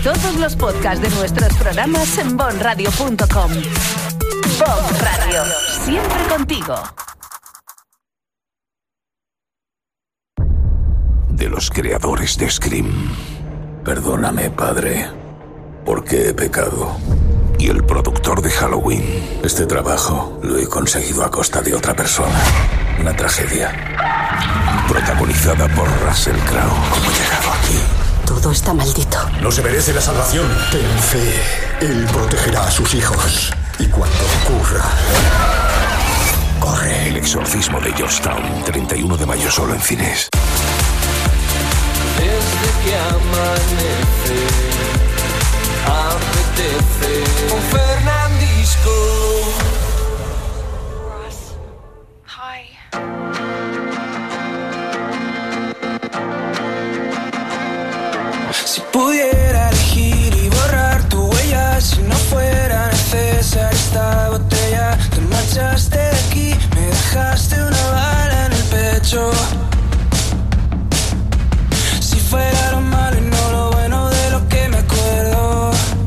todos los podcasts de nuestros programas en bonradio.com. Bon Radio, siempre contigo. De los creadores de Scream. Perdóname, padre, porque he pecado. Y el productor de Halloween. Este trabajo lo he conseguido a costa de otra persona. Una tragedia. Protagonizada por Russell Crowe. ¿Cómo he llegado aquí? Todo está maldito. No se merece la salvación. Ten fe. Él protegerá a sus hijos. Y cuando ocurra... corre. El exorcismo de Georgetown. 31 de mayo solo en cines. Desde que amanece, apetece con Fernandisco. Ross, hi. Si pudiera elegir y borrar tu huella, si no fuera necesaria esta botella, te marchaste de aquí, me dejaste una bala en el pecho. Si fuera lo malo y no lo bueno de lo que me acuerdo,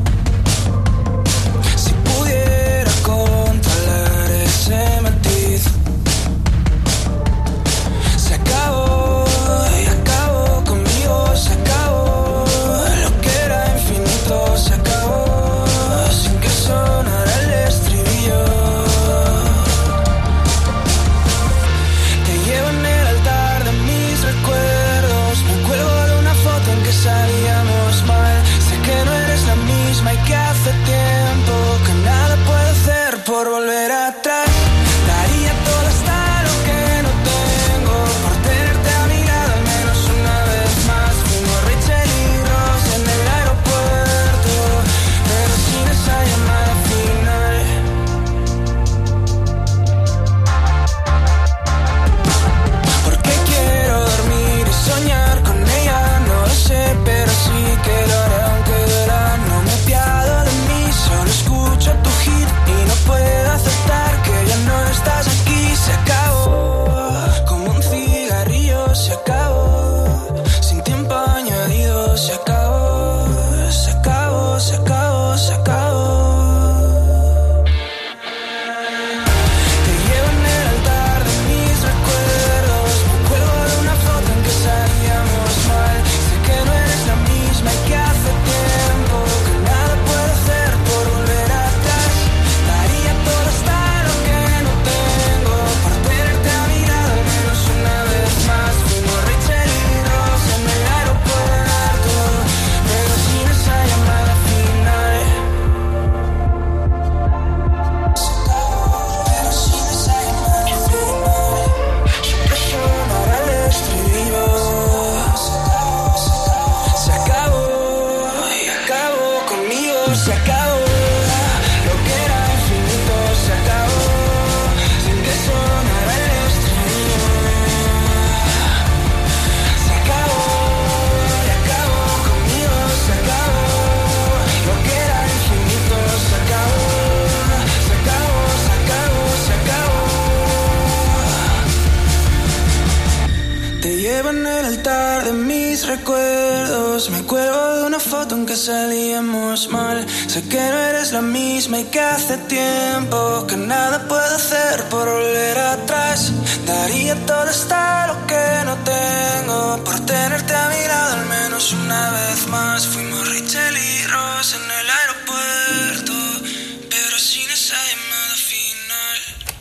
si pudiera controlar ese matiz, se acabó y acabó conmigo, se acabó lo que era infinito, se acabó sin que sonara el estribillo. Te llevo en el altar de mis recuerdos, me cuelgo de una foto en que salíamos mal. Sé que no eres la misma y que hace tiempo que nada puedo hacer por volver atrás. Daría todo hasta lo que no tengo por tenerte a mi lado al menos una vez más. Fuimos Rachel y Ross en el aeropuerto, pero sin esa llamada final. Porque quiero dormir y soñar con ella, no lo sé, pero sí que lo haré aunque duela. No me apiado de mí, solo escucho tu hit y no puedo aceptar que ya no estás aquí. Se acabó como un cigarrillo, se acabó sin tiempo añadido, se acabó, se acabó, se acabó, se acabó. Te llevo en el altar de mis recuerdos, me cuelgo de una foto en que salíamos mal. Sé que no eres la misma y que hace tiempo que nada puedo hacer por volver atrás. Daría todo hasta lo que no tengo por tenerte a mi lado al menos una vez más. Fuimos Rachel y Ross en el aeropuerto, pero sin esa llamada final. Se acabó, pero sin esa llamada final. Siempre sonará el estribillo. Se acabó y acabó conmigo, se acabó lo que era infinito, se acabó sin que sonara el estribillo. Se acabó y acabó conmigo, se acabó lo que era infinito, se acabó, se acabó, se acabó, se acabó. Te llevo en el altar de mis recuerdos, me cuelgo de una foto en que salíamos mal. Sé que no eres la misma y que hace tiempo que nada puedo hacer por volver atrás. Daría todo hasta lo que no tengo por tenerte a mi lado al menos una vez más. Fuimos Rachel y Ross en el aeropuerto, pero sin esa llamada final.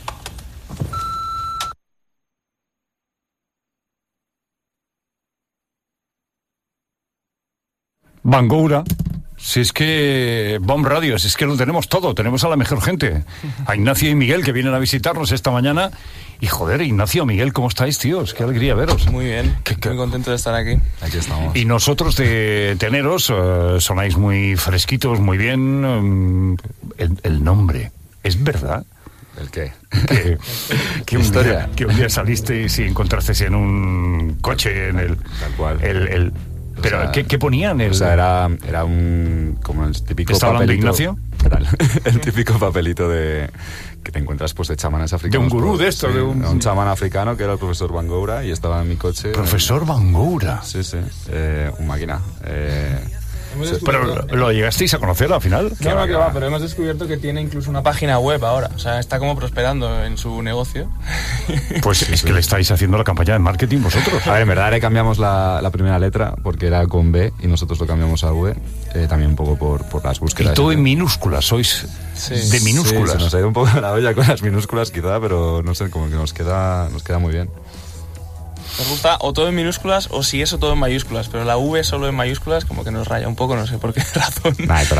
Bangoura. Si es que Bomb Radio, si es que lo tenemos todo, tenemos a la mejor gente. A Ignacio y Miguel que vienen a visitarnos esta mañana. Y joder, Ignacio, Miguel, ¿cómo estáis, tíos? Qué alegría veros. Muy bien, muy contento de estar aquí. Aquí estamos. Y nosotros de teneros, sonáis muy fresquitos, muy bien. El nombre, ¿es verdad? ¿El qué? Que un día salisteis y encontrasteis en un coche, en el... Tal cual. Pero, o sea, ¿qué ponían? O sea, era un... como el típico ¿Está hablando papelito... Ignacio? El típico papelito de... que te encuentras pues de chamanes africanos. De un gurú de esto, sí, de un chamán africano que era el profesor Bangoura y estaba en mi coche. Profesor Bangoura. Sí, un máquina. Pero ¿lo llegasteis a conocer al final? No, que va, pero hemos descubierto que tiene incluso una página web ahora. O sea, está como prosperando en su negocio. Pues es que le estáis haciendo la campaña de marketing vosotros. A ver, en verdad le cambiamos la primera letra porque era con B y nosotros lo cambiamos a V, también un poco por las búsquedas. Y todo en minúsculas, sois de minúsculas. Sí, se nos ha ido un poco la olla con las minúsculas quizá, pero no sé, como que nos queda muy bien. Nos gusta o todo en minúsculas o si eso todo en mayúsculas, pero la V solo en mayúsculas como que nos raya un poco, no sé por qué razón. Nah, y todas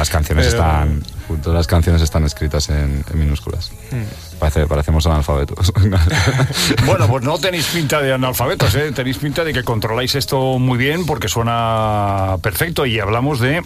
las canciones están escritas en minúsculas. Parecemos analfabetos. Bueno, pues no tenéis pinta de analfabetos, ¿eh? Tenéis pinta de que controláis esto muy bien porque suena perfecto y hablamos de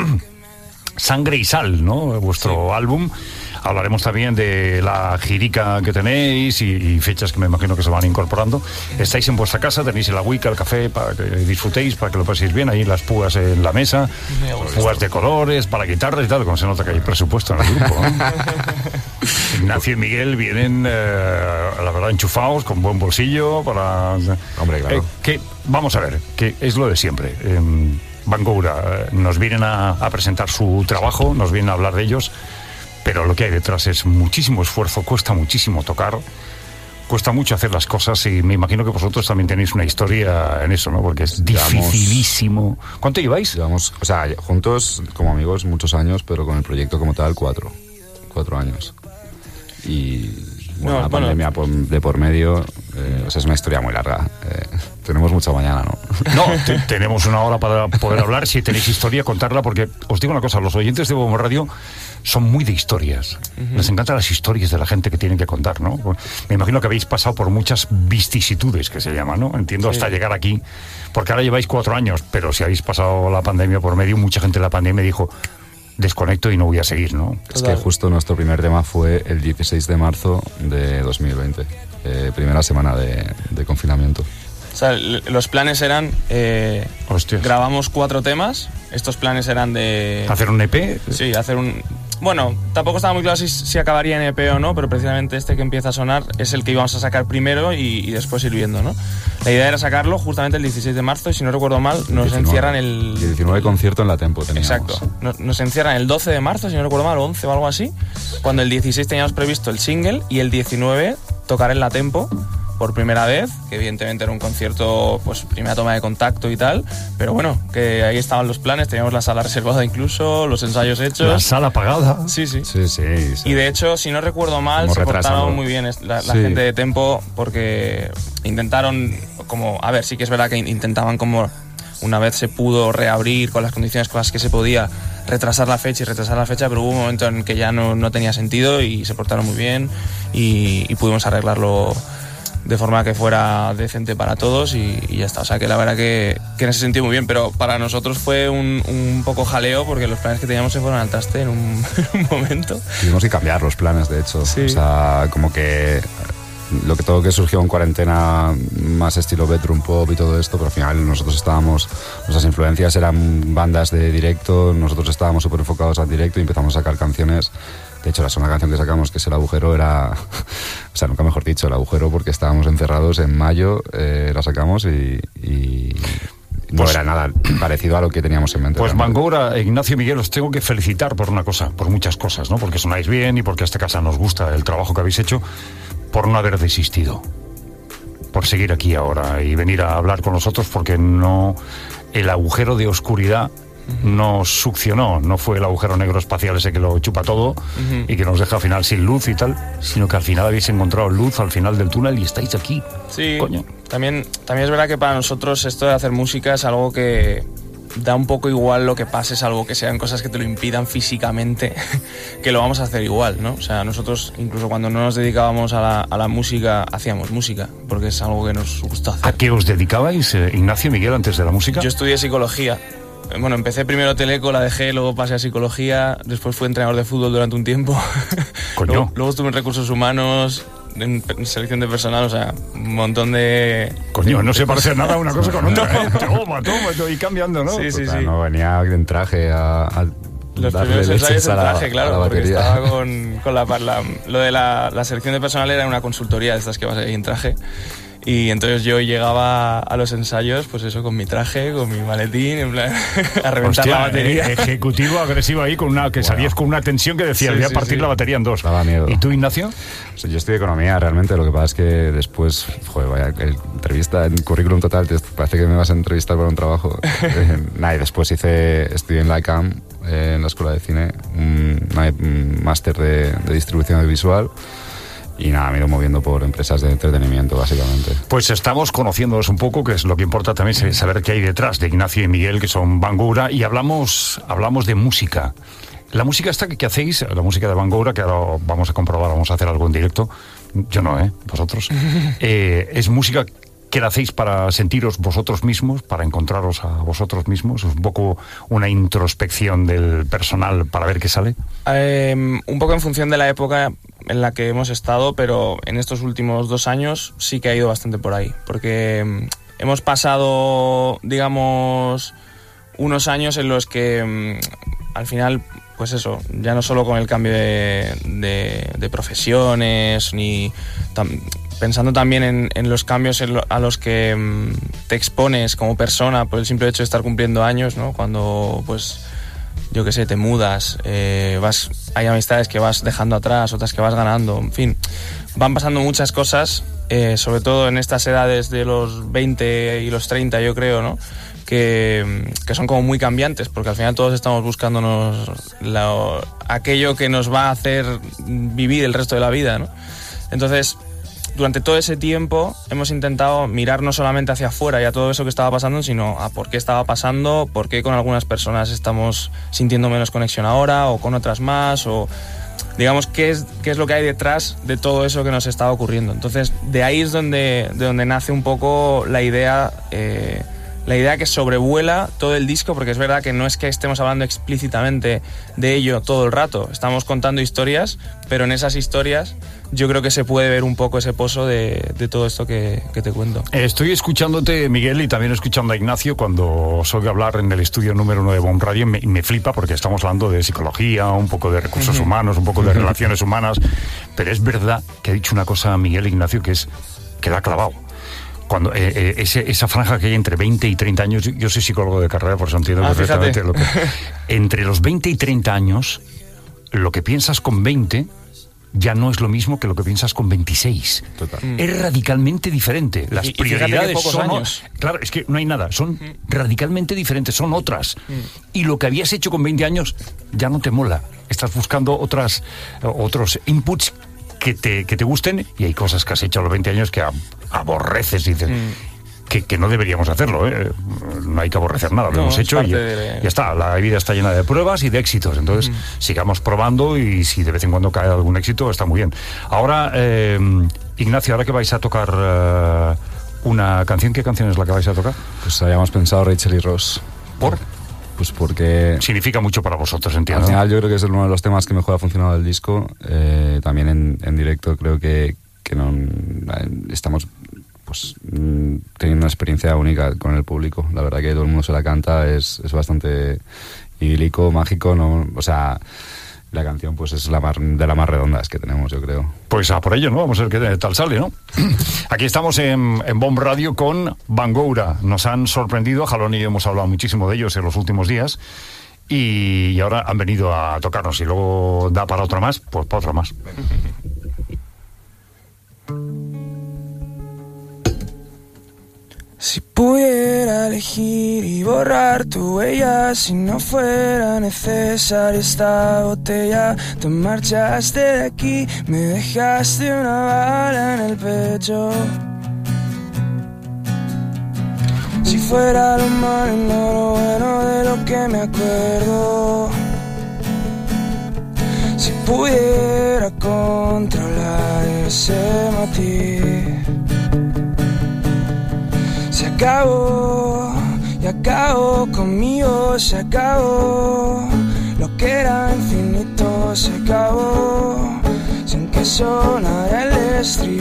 Sangre y Sal, ¿no? Vuestro álbum. Hablaremos también de la girica que tenéis y fechas que me imagino que se van incorporando. Estáis en vuestra casa, tenéis el agüica, el café para que disfrutéis, para que lo paséis bien. Ahí las púas en la mesa, púas de colores, para guitarras y tal, como se nota que hay presupuesto en el grupo, ¿no? Ignacio y Miguel vienen, la verdad, enchufados, con buen bolsillo para... Hombre, claro. Vamos a ver, que es lo de siempre. Van Goura nos vienen a presentar su trabajo, nos vienen a hablar de ellos, pero lo que hay detrás es muchísimo esfuerzo, cuesta muchísimo tocar, cuesta mucho hacer las cosas y me imagino que vosotros también tenéis una historia en eso, ¿no? Porque es dificilísimo. ¿Cuánto lleváis? Llevamos, o sea, juntos como amigos muchos años, pero con el proyecto como tal 4 años. Y la pandemia de por medio, o sea, es una historia muy larga. Tenemos mucha mañana, ¿no? No, tenemos una hora para poder hablar. Si tenéis historia, contarla, porque os digo una cosa, los oyentes de Bombo Radio son muy de historias. Les encantan las historias de la gente que tienen que contar, ¿no? Me imagino que habéis pasado por muchas vicisitudes, que se llaman, ¿no? Entiendo, hasta llegar aquí, porque ahora lleváis 4 años, pero si habéis pasado la pandemia por medio, mucha gente en la pandemia dijo... desconecto y no voy a seguir, ¿no? Es que justo nuestro primer tema fue el 16 de marzo de 2020, primera semana de confinamiento. O sea, los planes eran... grabamos 4 temas, estos planes eran de... ¿Hacer un EP? Sí, hacer un... Bueno, tampoco estaba muy claro si acabaría en EP o no, pero precisamente este que empieza a sonar es el que íbamos a sacar primero y después ir viendo, ¿no? La idea era sacarlo justamente el 16 de marzo y si no recuerdo mal, nos encierran el... 19 concierto en la Tempo teníamos. Exacto. Nos encierran el 12 de marzo, si no recuerdo mal, o 11 o algo así, cuando el 16 teníamos previsto el single y el 19 tocar en la Tempo por primera vez, que evidentemente era un concierto, pues primera toma de contacto y tal, pero bueno, que ahí estaban los planes, teníamos la sala reservada incluso, los ensayos hechos. La sala pagada. Sí. Sí. Y de hecho, si no recuerdo mal, se portaron muy bien la gente de Tempo, porque intentaron como, a ver, sí que es verdad que intentaban como, una vez se pudo reabrir con las condiciones con las que se podía, retrasar la fecha, pero hubo un momento en que ya no tenía sentido y se portaron muy bien y pudimos arreglarlo de forma que fuera decente para todos y ya está. O sea que la verdad que en ese sentido muy bien, pero para nosotros fue un poco jaleo porque los planes que teníamos se fueron al traste en un momento. Tuvimos que cambiar los planes, de hecho. Sí. O sea, como que todo lo que surgió en cuarentena, más estilo bedroom pop y todo esto, pero al final nuestras influencias eran bandas de directo, nosotros estábamos súper enfocados al directo y empezamos a sacar canciones. De hecho, la segunda canción que sacamos, que es El Agujero, era... O sea, nunca mejor dicho, El Agujero, porque estábamos encerrados en mayo, la sacamos y no era nada parecido a lo que teníamos en mente. Pues Van Goura, Ignacio y Miguel, os tengo que felicitar por una cosa, por muchas cosas, ¿no? Porque sonáis bien y porque a esta casa nos gusta el trabajo que habéis hecho, por no haber desistido, por seguir aquí ahora y venir a hablar con nosotros, porque no... El agujero de oscuridad no succionó, no fue el agujero negro espacial ese que lo chupa todo y que nos deja al final sin luz y tal, sino que al final habéis encontrado luz al final del túnel y estáis aquí. Sí, coño. También es verdad que para nosotros esto de hacer música es algo que da un poco igual lo que pase, salvo que sean cosas que te lo impidan físicamente, que lo vamos a hacer igual, ¿no? O sea, nosotros incluso cuando no nos dedicábamos a la música, hacíamos música, porque es algo que nos gusta hacer. ¿A qué os dedicabais, Ignacio y Miguel, antes de la música? Yo estudié psicología. Bueno, empecé primero Teleco, la dejé, luego pasé a psicología, después fui entrenador de fútbol durante un tiempo. Coño. Luego estuve en recursos humanos, en selección de personal, o sea, un montón de... Coño, no se parece nada una cosa con otra. Toma, y cambiando, ¿no? Sí. No, venía en traje a los darle primeros ensayos en traje, a claro, la porque batería. estaba con lo de la selección de personal era una consultoría de estas que vas ahí en traje. Y entonces yo llegaba a los ensayos, pues eso, con mi traje, con mi maletín, en plan, a reventar la batería. Ejecutivo, agresivo ahí, salías con una tensión que decías, voy a partir la batería en dos. Daba miedo. ¿Y tú, Ignacio? Yo estudié economía, realmente. Lo que pasa es que después, vaya, entrevista, en currículum total, parece que me vas a entrevistar para un trabajo. Y después estudié en la ICAM, en la Escuela de Cine, un máster de distribución audiovisual. Y nada, me he ido moviendo por empresas de entretenimiento, básicamente. Pues estamos conociéndolos un poco, que es lo que importa también, saber qué hay detrás de Ignacio y Miguel, que son Bangoura, y hablamos de música. La música esta que hacéis, la música de Bangoura, que ahora vamos a comprobar, vamos a hacer algo en directo. Yo no, vosotros. Es música que la hacéis para sentiros vosotros mismos, para encontraros a vosotros mismos. Es un poco una introspección del personal para ver qué sale. Un poco en función de la época en la que hemos estado, pero en estos últimos 2 años sí que ha ido bastante por ahí, porque hemos pasado, digamos, unos años en los que al final, pues eso, ya no solo con el cambio de profesiones, ni pensando también en los cambios a los que te expones como persona por el simple hecho de estar cumpliendo años, ¿no? Cuando, pues, yo qué sé, te mudas, hay amistades que vas dejando atrás, otras que vas ganando, en fin, van pasando muchas cosas, sobre todo en estas edades de los 20 y los 30, yo creo, ¿no? Que son como muy cambiantes, porque al final todos estamos buscándonos aquello que nos va a hacer vivir el resto de la vida, ¿no? Entonces, durante todo ese tiempo hemos intentado mirar no solamente hacia afuera y a todo eso que estaba pasando, sino a por qué estaba pasando, por qué con algunas personas estamos sintiendo menos conexión ahora o con otras más, o digamos qué es lo que hay detrás de todo eso que nos estaba ocurriendo. Entonces, de ahí es de donde nace un poco la idea que sobrevuela todo el disco, porque es verdad que no es que estemos hablando explícitamente de ello todo el rato, estamos contando historias, pero en esas historias yo creo que se puede ver un poco ese pozo de todo esto que te cuento. Estoy escuchándote, Miguel, y también escuchando a Ignacio cuando os oigo hablar en el estudio número 1 de BOM Radio. Me flipa porque estamos hablando de psicología, un poco de recursos humanos, un poco de relaciones humanas, pero es verdad que ha dicho una cosa Miguel Ignacio que la ha clavado. Cuando esa franja que hay entre 20 y 30 años, yo soy psicólogo de carrera, por eso entiendo perfectamente lo que... Entre los 20 y 30 años, lo que piensas con 20 ya no es lo mismo que lo que piensas con 26. Total. Es radicalmente diferente. Las prioridades son años. Claro, es que no hay nada. Son radicalmente diferentes, son otras. Y lo que habías hecho con 20 años ya no te mola. Estás buscando otros inputs que te gusten, y hay cosas que has hecho a los 20 años que aborreces y dices... Que no deberíamos hacerlo, no hay que aborrecer nada, lo hemos hecho y ya está, la vida está llena de pruebas y de éxitos, entonces sigamos probando, y si de vez en cuando cae algún éxito está muy bien. Ahora, Ignacio, ahora que vais a tocar una canción, ¿qué canción es la que vais a tocar? Pues habíamos pensado Rachel y Ross. ¿Por? Pues porque... Significa mucho para vosotros, entiendo. Al final yo creo que es uno de los temas que mejor ha funcionado del disco, también en directo creo que no estamos... pues teniendo una experiencia única con el público. La verdad que todo el mundo se la canta, es bastante idílico, mágico, ¿no? O sea, la canción pues es de las más redondas que tenemos, yo creo. Pues a por ello, ¿no? Vamos a ver qué tal sale, ¿no? Aquí estamos en BOM Radio con Bangoura. Nos han sorprendido, Jalón y yo hemos hablado muchísimo de ellos en los últimos días, y ahora han venido a tocarnos, y luego da para otra más, pues para otra más. Si pudiera elegir y borrar tu huella, si no fuera necesaria esta botella, te marchaste de aquí, me dejaste una bala en el pecho. Si fuera lo malo y no lo bueno de lo que me acuerdo, si pudiera controlar ese matiz. Se acabó, y acabó conmigo, se acabó. Lo que era infinito se acabó, sin que sonara el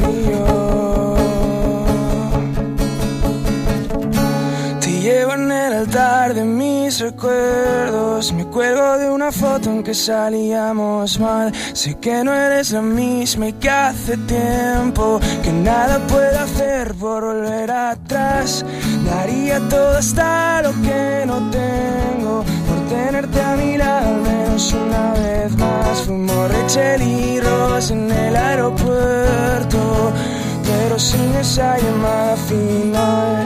estribillo. Te llevo en el altar de mis recuerdos. Me cuelgo de una foto en que salíamos mal. Sé que no eres la misma y que hace tiempo que nada puedo hacer por volver atrás. Daría todo hasta lo que no tengo por tenerte a mi lado al menos una vez más. Fuimos Rachel y Ross en el aeropuerto, pero sin esa llamada final.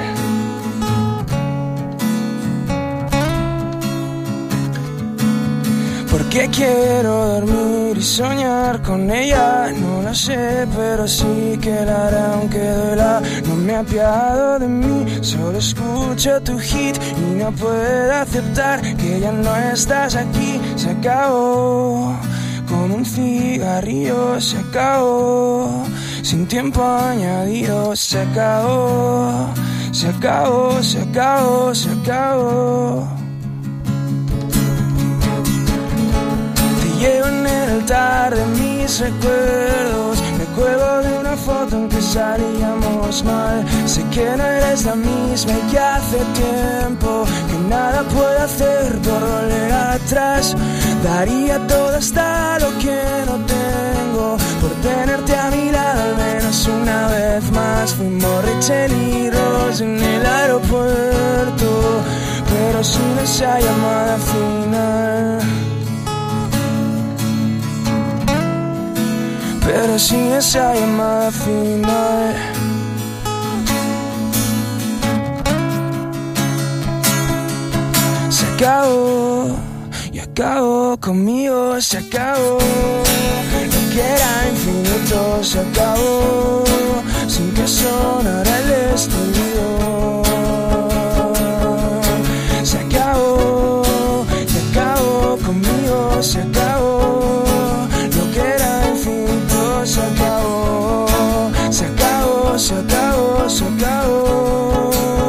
Porque quiero dormir y soñar con ella. No lo sé, pero sí que la hará aunque duela. No me apiado de mí, solo escucho tu hit y no puedo aceptar que ya no estás aquí. Se acabó, como un cigarrillo se acabó, sin tiempo añadido se acabó, se acabó, se acabó, se acabó. Llevo en el altar de mis recuerdos. Me cuelgo de una foto en que salíamos mal. Sé que no eres la misma y que hace tiempo que nada puedo hacer por volver atrás. Daría todo hasta lo que no tengo por tenerte a mi lado al menos una vez más. Fuimos Rachel y Ross en el aeropuerto, pero sin esa llamada final. Pero sin esa llamada final. Se acabó, y acabó conmigo, se acabó. Lo que era infinito se acabó, sin que sonara el destruido. Se acabó, y acabó conmigo, se acabó. Lo que era infinito se acabó, se acabó, se acabó, se acabó.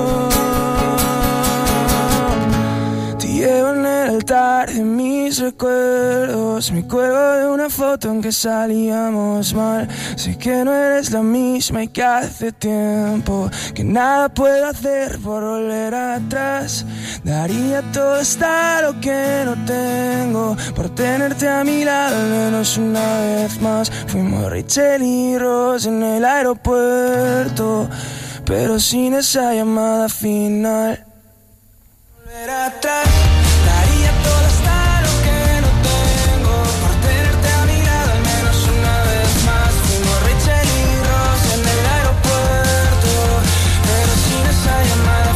Te llevo en el altar de mis recuerdos. Me cuelgo de una foto en que salíamos mal. Sé que no eres la misma y que hace tiempo que nada puedo hacer por volver atrás. Daría todo hasta lo que no tengo por tenerte a mi lado al menos una vez más. Fuimos Rachel y Ross en el aeropuerto, pero sin esa llamada final. Volver atrás. Daría todo hasta lo que no tengo por tenerte a mi lado al menos una vez más. Fuimos Rachel y Ross en el aeropuerto, pero sin esa llamada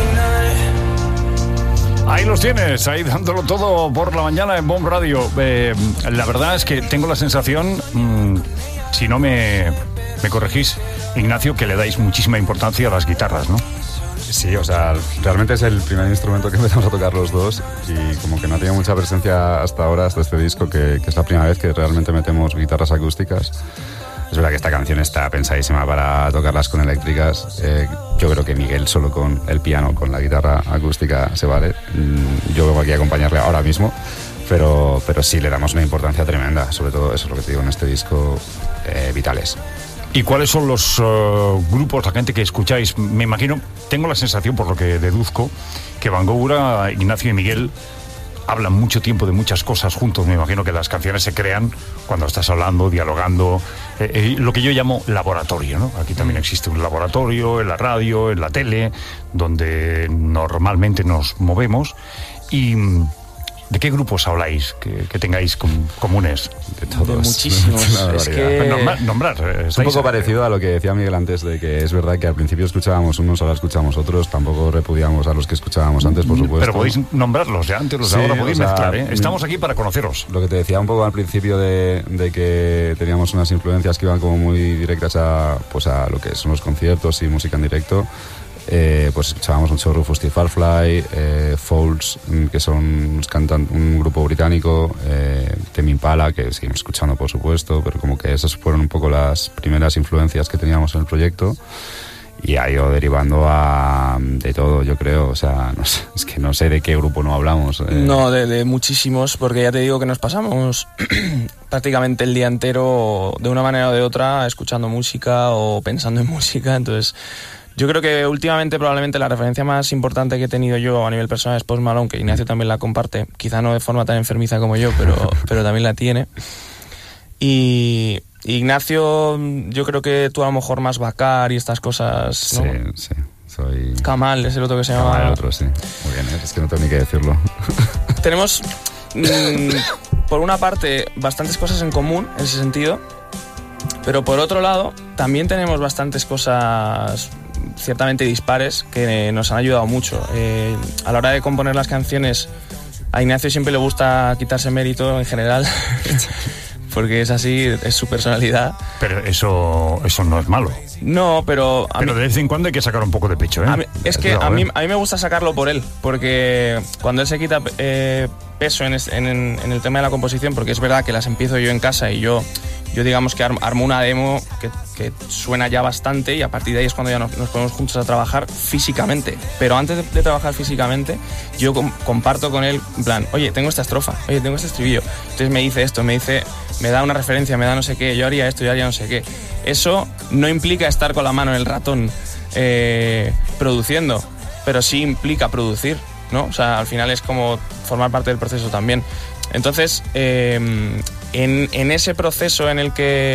final. Ahí los tienes, ahí dándolo todo por la mañana en BOM Radio. La verdad es que tengo la sensación, si no me corregís, Ignacio, que le dais muchísima importancia a las guitarras, ¿no? Sí, o sea, realmente es el primer instrumento que empezamos a tocar los dos y como que no ha tenido mucha presencia hasta ahora, hasta este disco, que es la primera vez que realmente metemos guitarras acústicas. Es verdad que esta canción está pensadísima para tocarlas con eléctricas. Yo creo que Miguel solo con el piano, con la guitarra acústica se vale. Yo vengo aquí a acompañarle ahora mismo, pero sí le damos una importancia tremenda, sobre todo eso es lo que te digo en este disco, vitales. ¿Y cuáles son los grupos, la gente que escucháis? Me imagino, tengo la sensación, por lo que deduzco, que Van Gogh, Ignacio y Miguel hablan mucho tiempo de muchas cosas juntos. Me imagino que las canciones se crean cuando estás hablando, dialogando, lo que yo llamo laboratorio, ¿no? Aquí también existe un laboratorio en la radio, en la tele, donde normalmente nos movemos. Y ¿de qué grupos habláis que tengáis comunes? De todos. De muchísimos. Es que... Nombrar. Es un poco parecido a lo que decía Miguel antes, de que es verdad que al principio escuchábamos unos, ahora escuchamos otros. Tampoco repudiamos a los que escuchábamos antes, por supuesto. Pero podéis nombrarlos de antes, los de ahora, podéis mezclar, ¿eh? Estamos aquí para conoceros. Lo que te decía un poco al principio de que teníamos unas influencias que iban como muy directas a lo que son los conciertos y música en directo. Pues escuchábamos mucho Rufus T. Firefly, Folds, que son un grupo británico, Tame Impala, que seguimos escuchando por supuesto, pero como que esas fueron un poco las primeras influencias que teníamos en el proyecto y ha ido derivando de todo, yo creo. O sea, no sé, es que no sé de qué grupo no hablamos. No, de muchísimos, porque ya te digo que nos pasamos prácticamente el día entero de una manera o de otra escuchando música o pensando en música, entonces Yo creo que últimamente probablemente la referencia más importante que he tenido yo a nivel personal es Post Malone, que Ignacio también la comparte, quizá no de forma tan enfermiza como yo, pero también la tiene. Y Ignacio, yo creo que tú a lo mejor más Bakar y estas cosas, ¿no? Sí. Soy... Kamal es el otro que se llama... Kamal, el otro, sí. Muy bien, es que no tengo ni que decirlo. Tenemos, por una parte, bastantes cosas en común en ese sentido, pero por otro lado, también tenemos bastantes cosas ciertamente dispares que nos han ayudado mucho. A la hora de componer las canciones, a Ignacio siempre le gusta quitarse mérito en general, porque es así, es su personalidad. Pero eso no es malo. No, pero... Pero de vez en cuando hay que sacar un poco de pecho, ¿eh? Es que a mí me gusta sacarlo por él, porque cuando él se quita peso en el tema de la composición, porque es verdad que las empiezo yo en casa y yo digamos que armo una demo que suena ya bastante, y a partir de ahí es cuando ya nos ponemos juntos a trabajar físicamente. Pero antes de trabajar físicamente, yo comparto con él, en plan, oye, tengo esta estrofa, oye, tengo este estribillo. Entonces me dice esto, me da una referencia, me da no sé qué, yo haría esto, yo haría no sé qué. Eso no implica estar con la mano en el ratón produciendo, pero sí implica producir, ¿no? O sea, al final es como formar parte del proceso también. Entonces, en ese proceso en el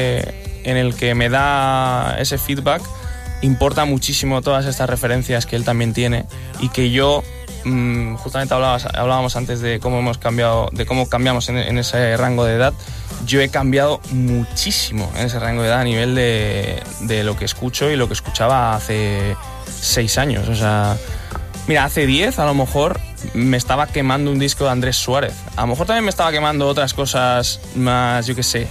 que me da ese feedback, importa muchísimo todas estas referencias que él también tiene, y que yo, justamente hablábamos antes de cómo hemos cambiado, de cómo cambiamos en ese rango de edad. Yo he cambiado muchísimo en ese rango de edad a nivel de lo que escucho y lo que escuchaba hace 6 años. O sea, mira, hace 10 a lo mejor me estaba quemando un disco de Andrés Suárez. A lo mejor también me estaba quemando otras cosas más, yo qué sé,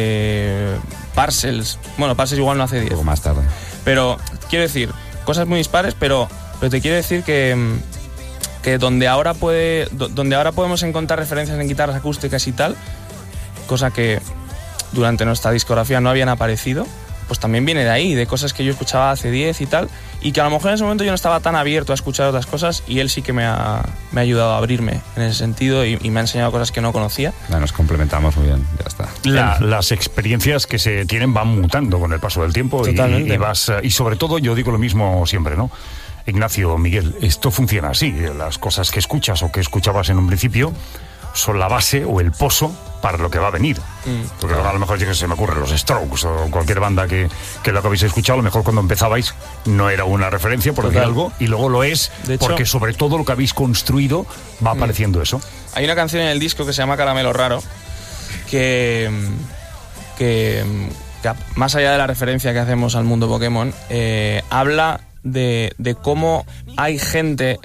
Parcels. Bueno, Parcels igual no hace 10. Un poco más tarde. Pero quiero decir, cosas muy dispares, pero te quiero decir que donde ahora podemos encontrar referencias en guitarras acústicas y tal, cosa que durante nuestra discografía no habían aparecido, pues también viene de ahí, de cosas que yo escuchaba hace 10 y tal, y que a lo mejor en ese momento yo no estaba tan abierto a escuchar otras cosas, y él sí que me ha ayudado a abrirme en ese sentido, y me ha enseñado cosas que no conocía. Nos complementamos muy bien, ya está. Las experiencias que se tienen van mutando con el paso del tiempo. Totalmente. Y sobre todo, yo digo lo mismo siempre, ¿no? Ignacio, Miguel, esto funciona así. Las cosas que escuchas o que escuchabas en un principio son la base o el pozo para lo que va a venir. Porque a lo mejor se me ocurre los Strokes o cualquier banda que lo que habéis escuchado, a lo mejor cuando empezabais no era una referencia, por decir algo, y luego lo es, de hecho, porque sobre todo lo que habéis construido va apareciendo eso. Hay una canción en el disco que se llama Caramelo Raro, que más allá de la referencia que hacemos al mundo Pokémon, habla de cómo hay gente,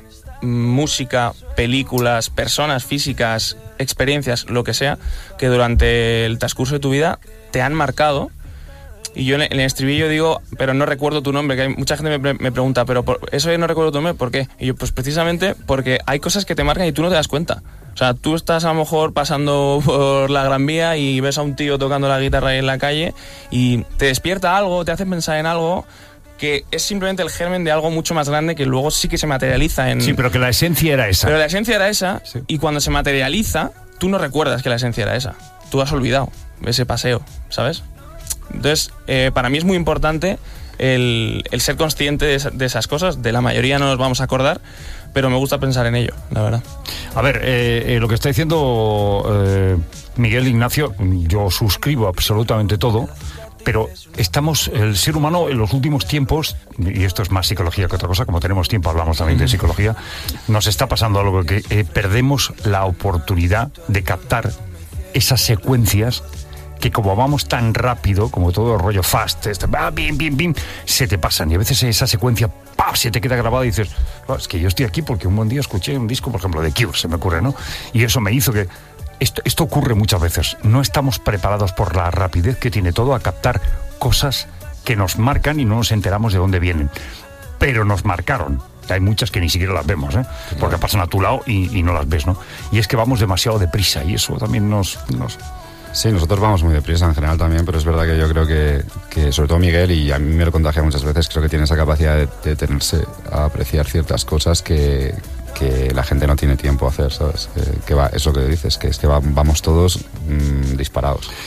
música, películas, personas físicas, experiencias, lo que sea, que durante el transcurso de tu vida te han marcado. Y yo en el estribillo digo, pero no recuerdo tu nombre, que hay mucha gente me pregunta, pero eso no recuerdo tu nombre, ¿por qué? Y yo, pues precisamente porque hay cosas que te marcan y tú no te das cuenta. O sea, tú estás a lo mejor pasando por la Gran Vía y ves a un tío tocando la guitarra ahí en la calle y te despierta algo, te hace pensar en algo que es simplemente el germen de algo mucho más grande, que luego sí que se materializa en... Sí, pero que la esencia era esa. Pero la esencia era esa, sí. Y cuando se materializa, tú no recuerdas que la esencia era esa. Tú has olvidado ese paseo, ¿sabes? Entonces, para mí es muy importante el ser consciente de esas cosas. De la mayoría no nos vamos a acordar, pero me gusta pensar en ello, la verdad. A ver, lo que está diciendo Miguel, Ignacio, yo suscribo absolutamente todo. Pero el ser humano en los últimos tiempos, y esto es más psicología que otra cosa, como tenemos tiempo hablamos también de psicología, nos está pasando algo que perdemos la oportunidad de captar esas secuencias que, como vamos tan rápido, como todo el rollo fast, bim, se te pasan, y a veces esa secuencia se te queda grabada y dices, es que yo estoy aquí porque un buen día escuché un disco, por ejemplo, de Cure, se me ocurre, ¿no? Y eso me hizo que... Esto ocurre muchas veces. No estamos preparados por la rapidez que tiene todo a captar cosas que nos marcan y no nos enteramos de dónde vienen. Pero nos marcaron. Hay muchas que ni siquiera las vemos, ¿eh? Porque pasan a tu lado y no las ves, ¿no? Y es que vamos demasiado deprisa y eso también nos... Sí, nosotros vamos muy deprisa en general también, pero es verdad que yo creo que sobre todo Miguel, y a mí me lo contagia muchas veces, creo que tiene esa capacidad de detenerse a apreciar ciertas cosas que la gente no tiene tiempo a hacer, ¿sabes? Que va, eso que dices, que es que vamos todos disparados.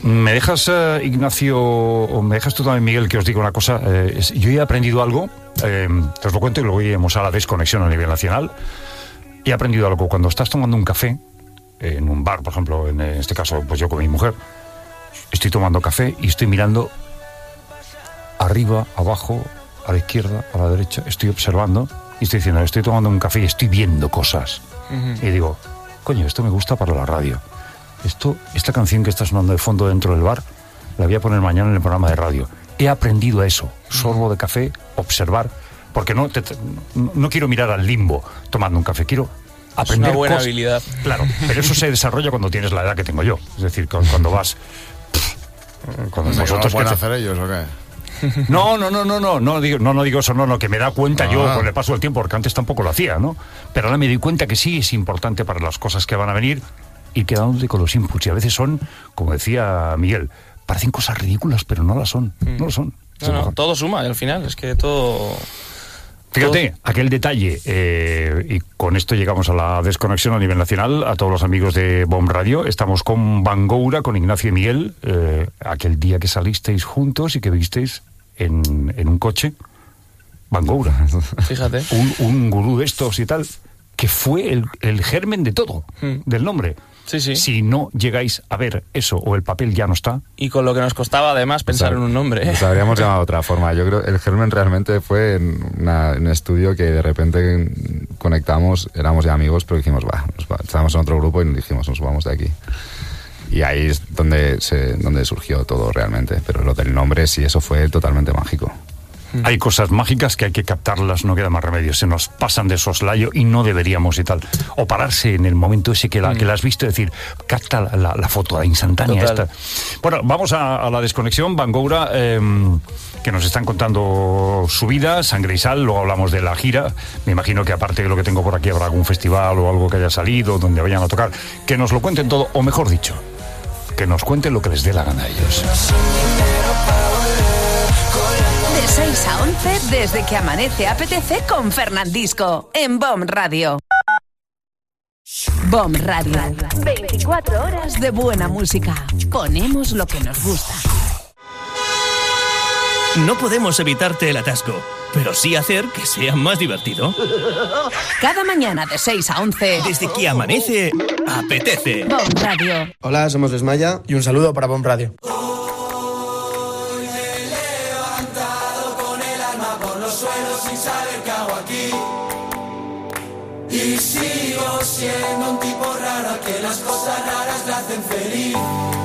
¿Me dejas, Ignacio, o me dejas tú también, Miguel, que os diga una cosa? Yo he aprendido algo, te os lo cuento y luego iremos a la desconexión a nivel nacional. He aprendido algo. Cuando estás tomando un café, en un bar, por ejemplo, en este caso, pues yo con mi mujer, estoy tomando café y estoy mirando arriba, abajo, a la izquierda, a la derecha, estoy observando y estoy diciendo, estoy tomando un café y estoy viendo cosas. Y digo, coño, esto me gusta para la radio. Esta canción que está sonando de fondo dentro del bar, la voy a poner mañana en el programa de radio. He aprendido a eso. Sorbo de café, observar, porque no quiero mirar al limbo tomando un café, quiero aprender. Es una buena habilidad. Claro, pero eso se desarrolla cuando tienes la edad que tengo yo. Es decir, cuando vas... Cuando vosotros pueden hacer ellos o qué. No digo eso, que me da cuenta yo con el paso del tiempo, porque antes tampoco lo hacía, ¿no? Pero ahora me doy cuenta que sí es importante para las cosas que van a venir ir quedándote con los inputs, y a veces son, como decía Miguel, parecen cosas ridículas, pero no las son, no lo son. No, todo suma, al final, es que todo... Fíjate, aquel detalle, y con esto llegamos a la desconexión a nivel nacional, a todos los amigos de BOM Radio. Estamos con Bangoura, con Ignacio y Miguel, aquel día que salisteis juntos y que visteis en un coche, Bangoura. Fíjate. Un gurú de estos y tal, que fue el germen de todo, del nombre. Sí. Si no llegáis a ver eso o el papel ya no está. Y con lo que nos costaba además pensar en un nombre. Nos habríamos llamado de otra forma. Yo creo que el germen realmente fue en un estudio que de repente conectamos, éramos ya amigos, pero dijimos, estábamos en otro grupo y nos dijimos, nos vamos de aquí. Y ahí es donde surgió todo realmente. Pero lo del nombre, sí, eso fue totalmente mágico. Hay cosas mágicas que hay que captarlas, no queda más remedio. Se nos pasan de soslayo y no deberíamos y tal. O pararse en el momento ese que la has visto y decir, capta la foto, la instantánea esta. Bueno, vamos a la desconexión. Bangoura, que nos están contando su vida, Sangre y Sal. Luego hablamos de la gira. Me imagino que aparte de lo que tengo por aquí habrá algún festival o algo que haya salido donde vayan a tocar. Que nos lo cuenten todo, o mejor dicho, que nos cuenten lo que les dé la gana a ellos. De 6 a 11, desde que amanece apetece con Fernandisco, en BOM Radio. BOM Radio, 24 horas de buena música. Ponemos lo que nos gusta. No podemos evitarte el atasco, pero sí hacer que sea más divertido. Cada mañana de 6 a 11, desde que amanece, apetece. BOM Radio. Hola, somos Desmaya y un saludo para BOM Radio. Y sigo siendo un tipo raro que las cosas raras le hacen feliz.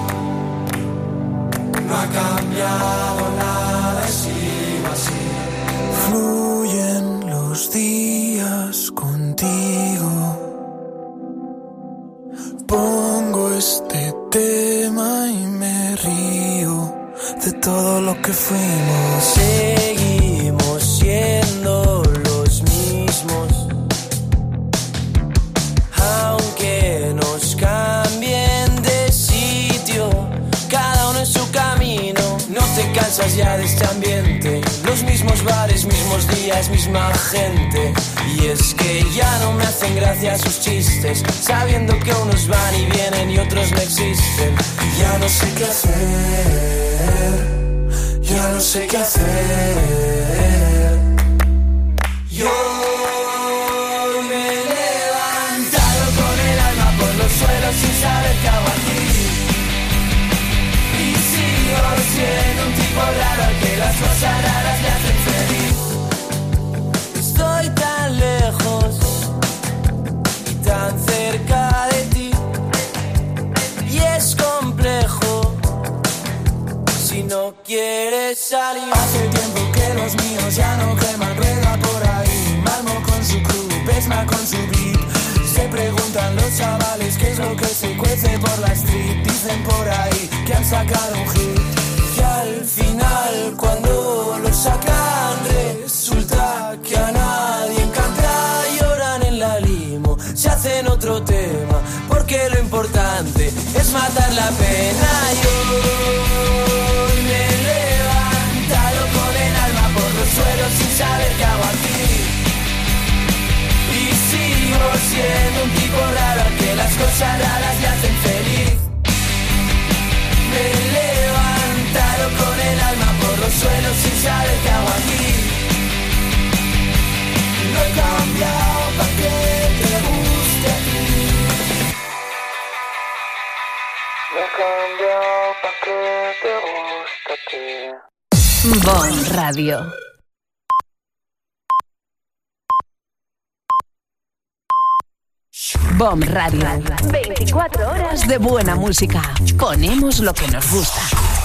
No ha cambiado nada y sigo así. Fluyen los días contigo. Pongo este tema y me río de todo lo que fuimos. Seguimos siendo los mismos. Aunque nos cambien de sitio, cada uno en su camino. No te cansas ya de este ambiente, los mismos bares, mismos días, misma gente. Y es que ya no me hacen gracia sus chistes, sabiendo que unos van y vienen y otros no existen. Ya no sé qué hacer, ya no sé qué hacer. Yo suelo sin saber qué hago aquí. Y sigo siendo un tipo raro al que las cosas raras le hacen feliz. Estoy tan lejos y tan cerca de ti, y es complejo si no quieres salir. Hace tiempo que los míos ya no queman rueda por ahí. Malmo con su crew, Pesma con su beat. Se preguntan los chavales qué es lo que se cuece por la street. Dicen por ahí que han sacado un hit, y al final cuando lo sacan resulta que a nadie encanta. Lloran en la limo, se hacen otro tema, porque lo importante es matar la pena. Yo me he levantado con el alma por los suelos sin saber qué hago aquí. Sigo siendo un tipo raro al que las cosas raras le hacen feliz. Me Bon Radio. Bon Radio. 24 horas de buena música. Ponemos lo que nos gusta.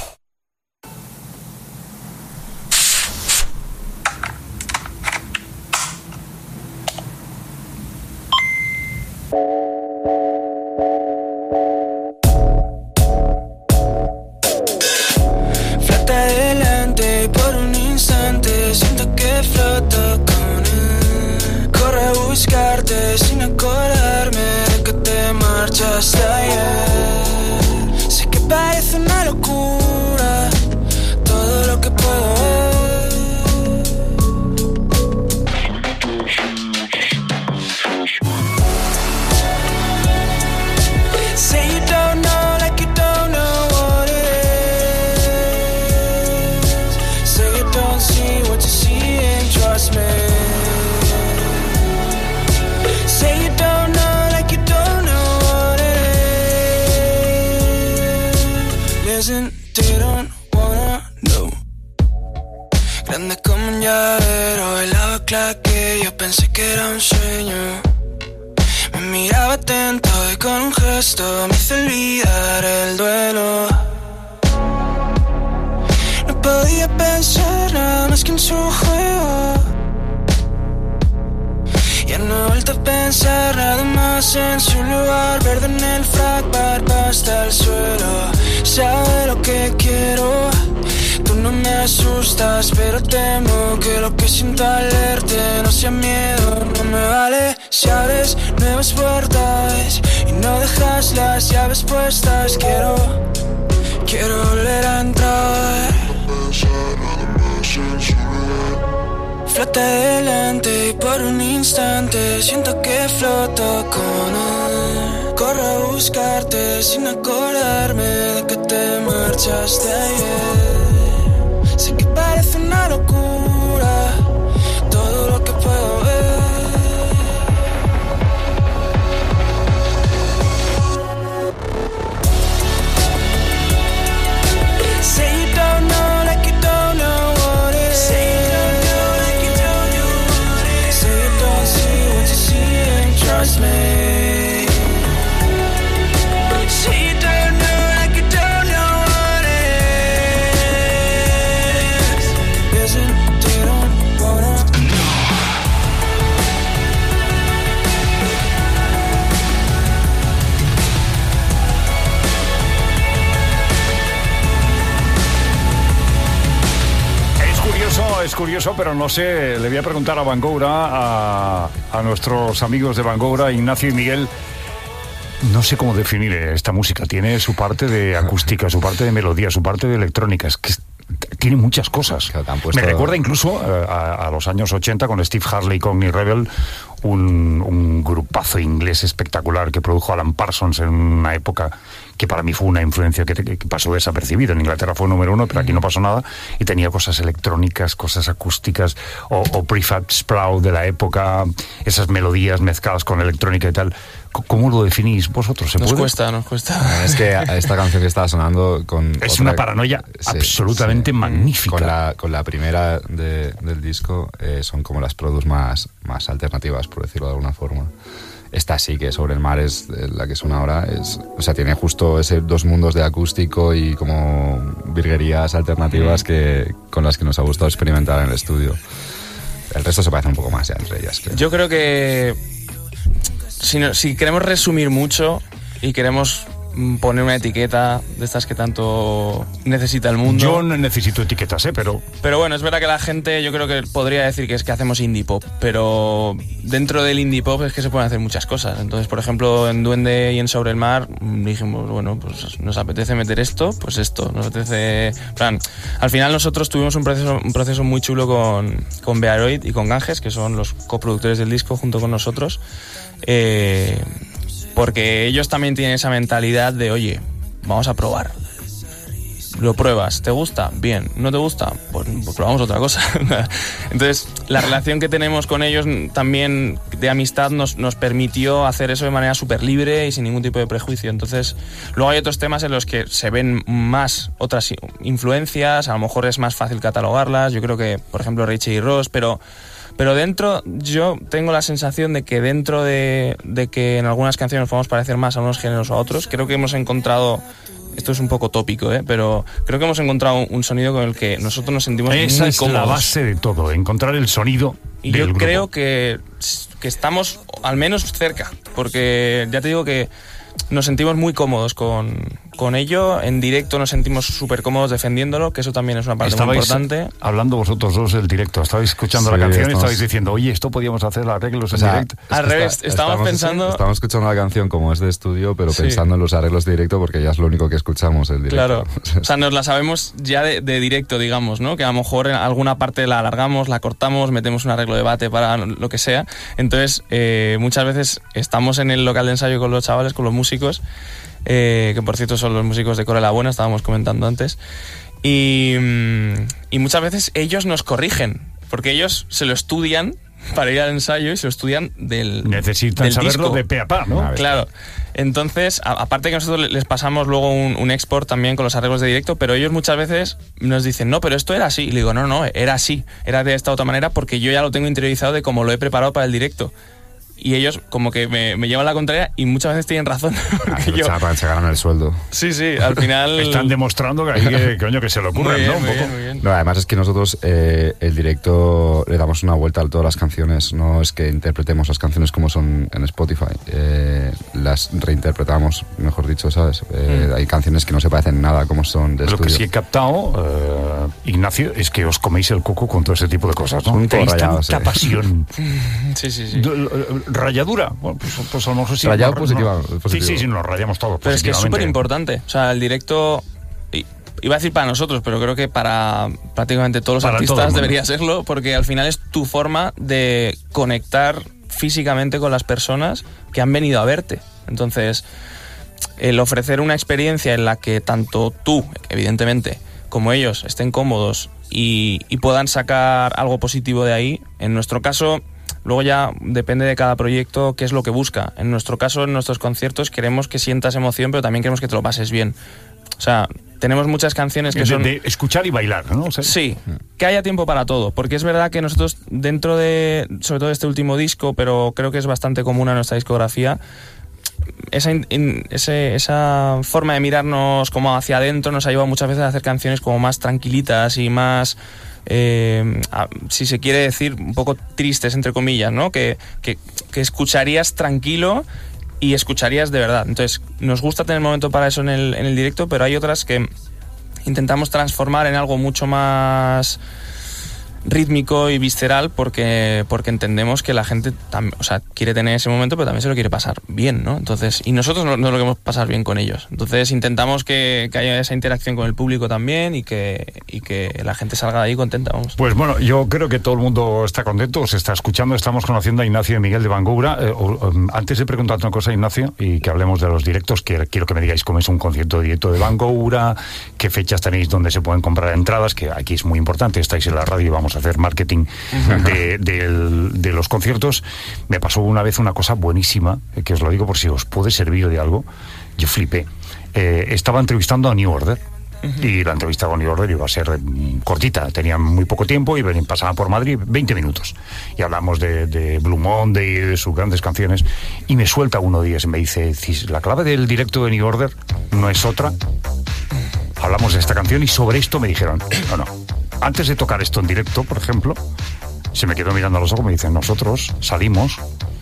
Flota adelante por un instante, siento que floto con él. Corre a buscarte sin acordarme de que te marchaste ayer. Sé que parece una locura todo lo que puedo ver. Say you don't know like you don't know what it is. Say you don't see what you see and trust me. Say you don't know like you don't know what it is. Listen, they don't wanna know. Grande como un llavero, bailaba claque, yo pensé que era un sueño. Me miraba atento y con un gesto me hizo olvidar el duelo. No podía pensar nada más que en su juego. Ya no he vuelto a pensar nada más en su lugar. Verde en el frac, barba hasta el suelo. Sabe lo que quiero. Tú no me asustas, pero temo que lo que siento al verte no sea miedo. No me vale si abres nuevas puertas y no dejas las llaves puestas. Quiero volver a entrar. Flota adelante y por un instante siento que floto con él. Corro a buscarte sin acordarme de que te marchaste ayer. Sé que parece una locura todo lo que puedo ver. Say you don't know like you don't know what it is. Say you don't know like you don't know what it is. Say you don't see what you see and trust me. Say you don't know like you don't know what it is. Listen, they don't wanna know. Es curioso, pero no sé, le voy a preguntar a Bangoura, a nuestros amigos de Bangoura, Ignacio y Miguel. No sé cómo definir esta música. Tiene su parte de acústica, su parte de melodía, su parte de electrónica. Es que tiene muchas cosas. Me recuerda incluso a los años 80 con Steve Harley y Cockney Rebel, un grupazo inglés espectacular que produjo Alan Parsons en una época que para mí fue una influencia que pasó desapercibida. En Inglaterra fue número 1, pero aquí no pasó nada, y tenía cosas electrónicas, cosas acústicas, o Prefab Sprout de la época, esas melodías mezcladas con electrónica y tal. ¿Cómo lo definís vosotros? ¿Se puede? Nos cuesta. Es que esta canción que estaba sonando es una paranoia absolutamente magnífica. Con la primera del disco son como las produs más alternativas, por decirlo de alguna forma. Esta sí que Sobre el mar es la que suena ahora. O sea, tiene justo dos mundos de acústico y como virguerías alternativas con las que nos ha gustado experimentar en el estudio. El resto se parece un poco más ya entre ellas, creo. Yo creo que si queremos resumir mucho y queremos poner una etiqueta de estas que tanto necesita el mundo. Yo no necesito etiquetas, pero bueno, es verdad que la gente, yo creo que podría decir que es que hacemos indie pop, pero dentro del indie pop es que se pueden hacer muchas cosas. Entonces, por ejemplo, en Duende y en Sobre el mar dijimos, bueno, pues nos apetece meter esto, pues esto, nos apetece... Plan, al final nosotros tuvimos un proceso muy chulo con Bearoid y con Ganges, que son los coproductores del disco junto con nosotros, porque ellos también tienen esa mentalidad de, oye, vamos a probar. lo pruebas, ¿te gusta? Bien, ¿no te gusta? Pues probamos otra cosa. Entonces, la relación que tenemos con ellos también de amistad nos permitió hacer eso de manera súper libre y sin ningún tipo de prejuicio. Entonces, luego hay otros temas en los que se ven más otras influencias, a lo mejor es más fácil catalogarlas. Yo creo que, por ejemplo, Rachel y Ross, pero dentro, yo tengo la sensación de que dentro de que en algunas canciones nos podemos parecer más a unos géneros o a otros, creo que hemos encontrado, esto es un poco tópico, pero creo que hemos encontrado un sonido con el que nosotros nos sentimos muy cómodos. Esa es la base de todo, encontrar el sonido y del yo grupo. creo que estamos al menos cerca, porque ya te digo que nos sentimos muy cómodos con ello. En directo nos sentimos súper cómodos defendiéndolo, que eso también es una parte muy importante. Hablando vosotros dos del directo, estabais escuchando la canción y estabais diciendo, oye, esto podíamos hacer arreglos en directo. Al revés, estamos pensando... Estamos escuchando la canción como es de estudio, pero pensando en los arreglos de directo, porque ya es lo único que escuchamos, el directo. Claro, o sea, nos la sabemos ya de directo, digamos, ¿no? Que a lo mejor en alguna parte la alargamos, la cortamos, metemos un arreglo de bate para lo que sea. Entonces, muchas veces estamos en el local de ensayo con los chavales, con los músicos, que por cierto son los músicos de Cora la Buena, estábamos comentando antes, y muchas veces ellos nos corrigen, porque ellos se lo estudian para ir al ensayo y se lo estudian necesitan del saberlo disco. de pe a pa, ¿no? Claro. Entonces, aparte que nosotros les pasamos luego un export también con los arreglos de directo, pero ellos muchas veces nos dicen, no, pero esto era así. Y le digo, no, era así, era de esta otra manera, porque yo ya lo tengo interiorizado de cómo lo he preparado para el directo. Y ellos como que me llevan la contraria y muchas veces tienen razón. Para se ganan el sueldo. Sí, al final... Están demostrando que hay que se lo ocurren, ¿no? Muy bien. No, además es que nosotros el directo le damos una vuelta a todas las canciones. No es que interpretemos las canciones como son en Spotify. Las reinterpretamos, mejor dicho, ¿sabes? Hay canciones que no se parecen nada como son de Lo estudio. que sí he captado, Ignacio, es que os coméis el coco con todo ese tipo de cosas, ¿no? Tenéis tanta pasión. Sí. ¿Rayadura? Bueno, pues a lo mejor sí. Rayado positivo. positivo. Sí, nos rayamos todos. Pero es que es súper importante. O sea, el directo, iba a decir para nosotros, pero creo que para prácticamente todos los artistas debería serlo, porque al final es tu forma de conectar físicamente con las personas que han venido a verte. Entonces, el ofrecer una experiencia en la que tanto tú, evidentemente, como ellos estén cómodos y puedan sacar algo positivo de ahí, en nuestro caso... Luego ya depende de cada proyecto qué es lo que busca. En nuestro caso, en nuestros conciertos, queremos que sientas emoción, pero también queremos que te lo pases bien. O sea, tenemos muchas canciones que son... De escuchar y bailar, ¿no? O sea, sí, que haya tiempo para todo. Porque es verdad que nosotros, dentro de, sobre todo este último disco, pero creo que es bastante común en nuestra discografía, esa forma de mirarnos como hacia adentro nos ha llevado muchas veces a hacer canciones como más tranquilitas y más... si se quiere decir, un poco tristes, entre comillas, ¿no? Que escucharías tranquilo y escucharías de verdad. Entonces, nos gusta tener momento para eso en el directo, pero hay otras que intentamos transformar en algo mucho más rítmico y visceral porque entendemos que la gente quiere tener ese momento, pero también se lo quiere pasar bien, ¿no? Entonces, y nosotros nos lo queremos pasar bien con ellos. Entonces intentamos que haya esa interacción con el público también y que la gente salga de ahí contenta, vamos. Pues bueno, yo creo que todo el mundo está contento, se está escuchando, estamos conociendo a Ignacio y Miguel de Bangoura. Antes de preguntar una cosa, Ignacio, y que hablemos de los directos, quiero que me digáis cómo es un concierto directo de Bangoura, qué fechas tenéis donde se pueden comprar entradas, que aquí es muy importante, estáis en la radio y vamos a hacer marketing de los conciertos. Me pasó una vez una cosa buenísima, que os lo digo por si os puede servir de algo. Yo flipé. Estaba entrevistando a New Order y la entrevista con New Order iba a ser cortita, tenían muy poco tiempo y pasaban por Madrid 20 minutos y hablamos de Blue Monday y de sus grandes canciones y me suelta uno de ellos y me dice, la clave del directo de New Order no es otra. Hablamos de esta canción y sobre esto me dijeron, no, antes de tocar esto en directo, por ejemplo, se me quedó mirando a los ojos y me dicen, nosotros salimos,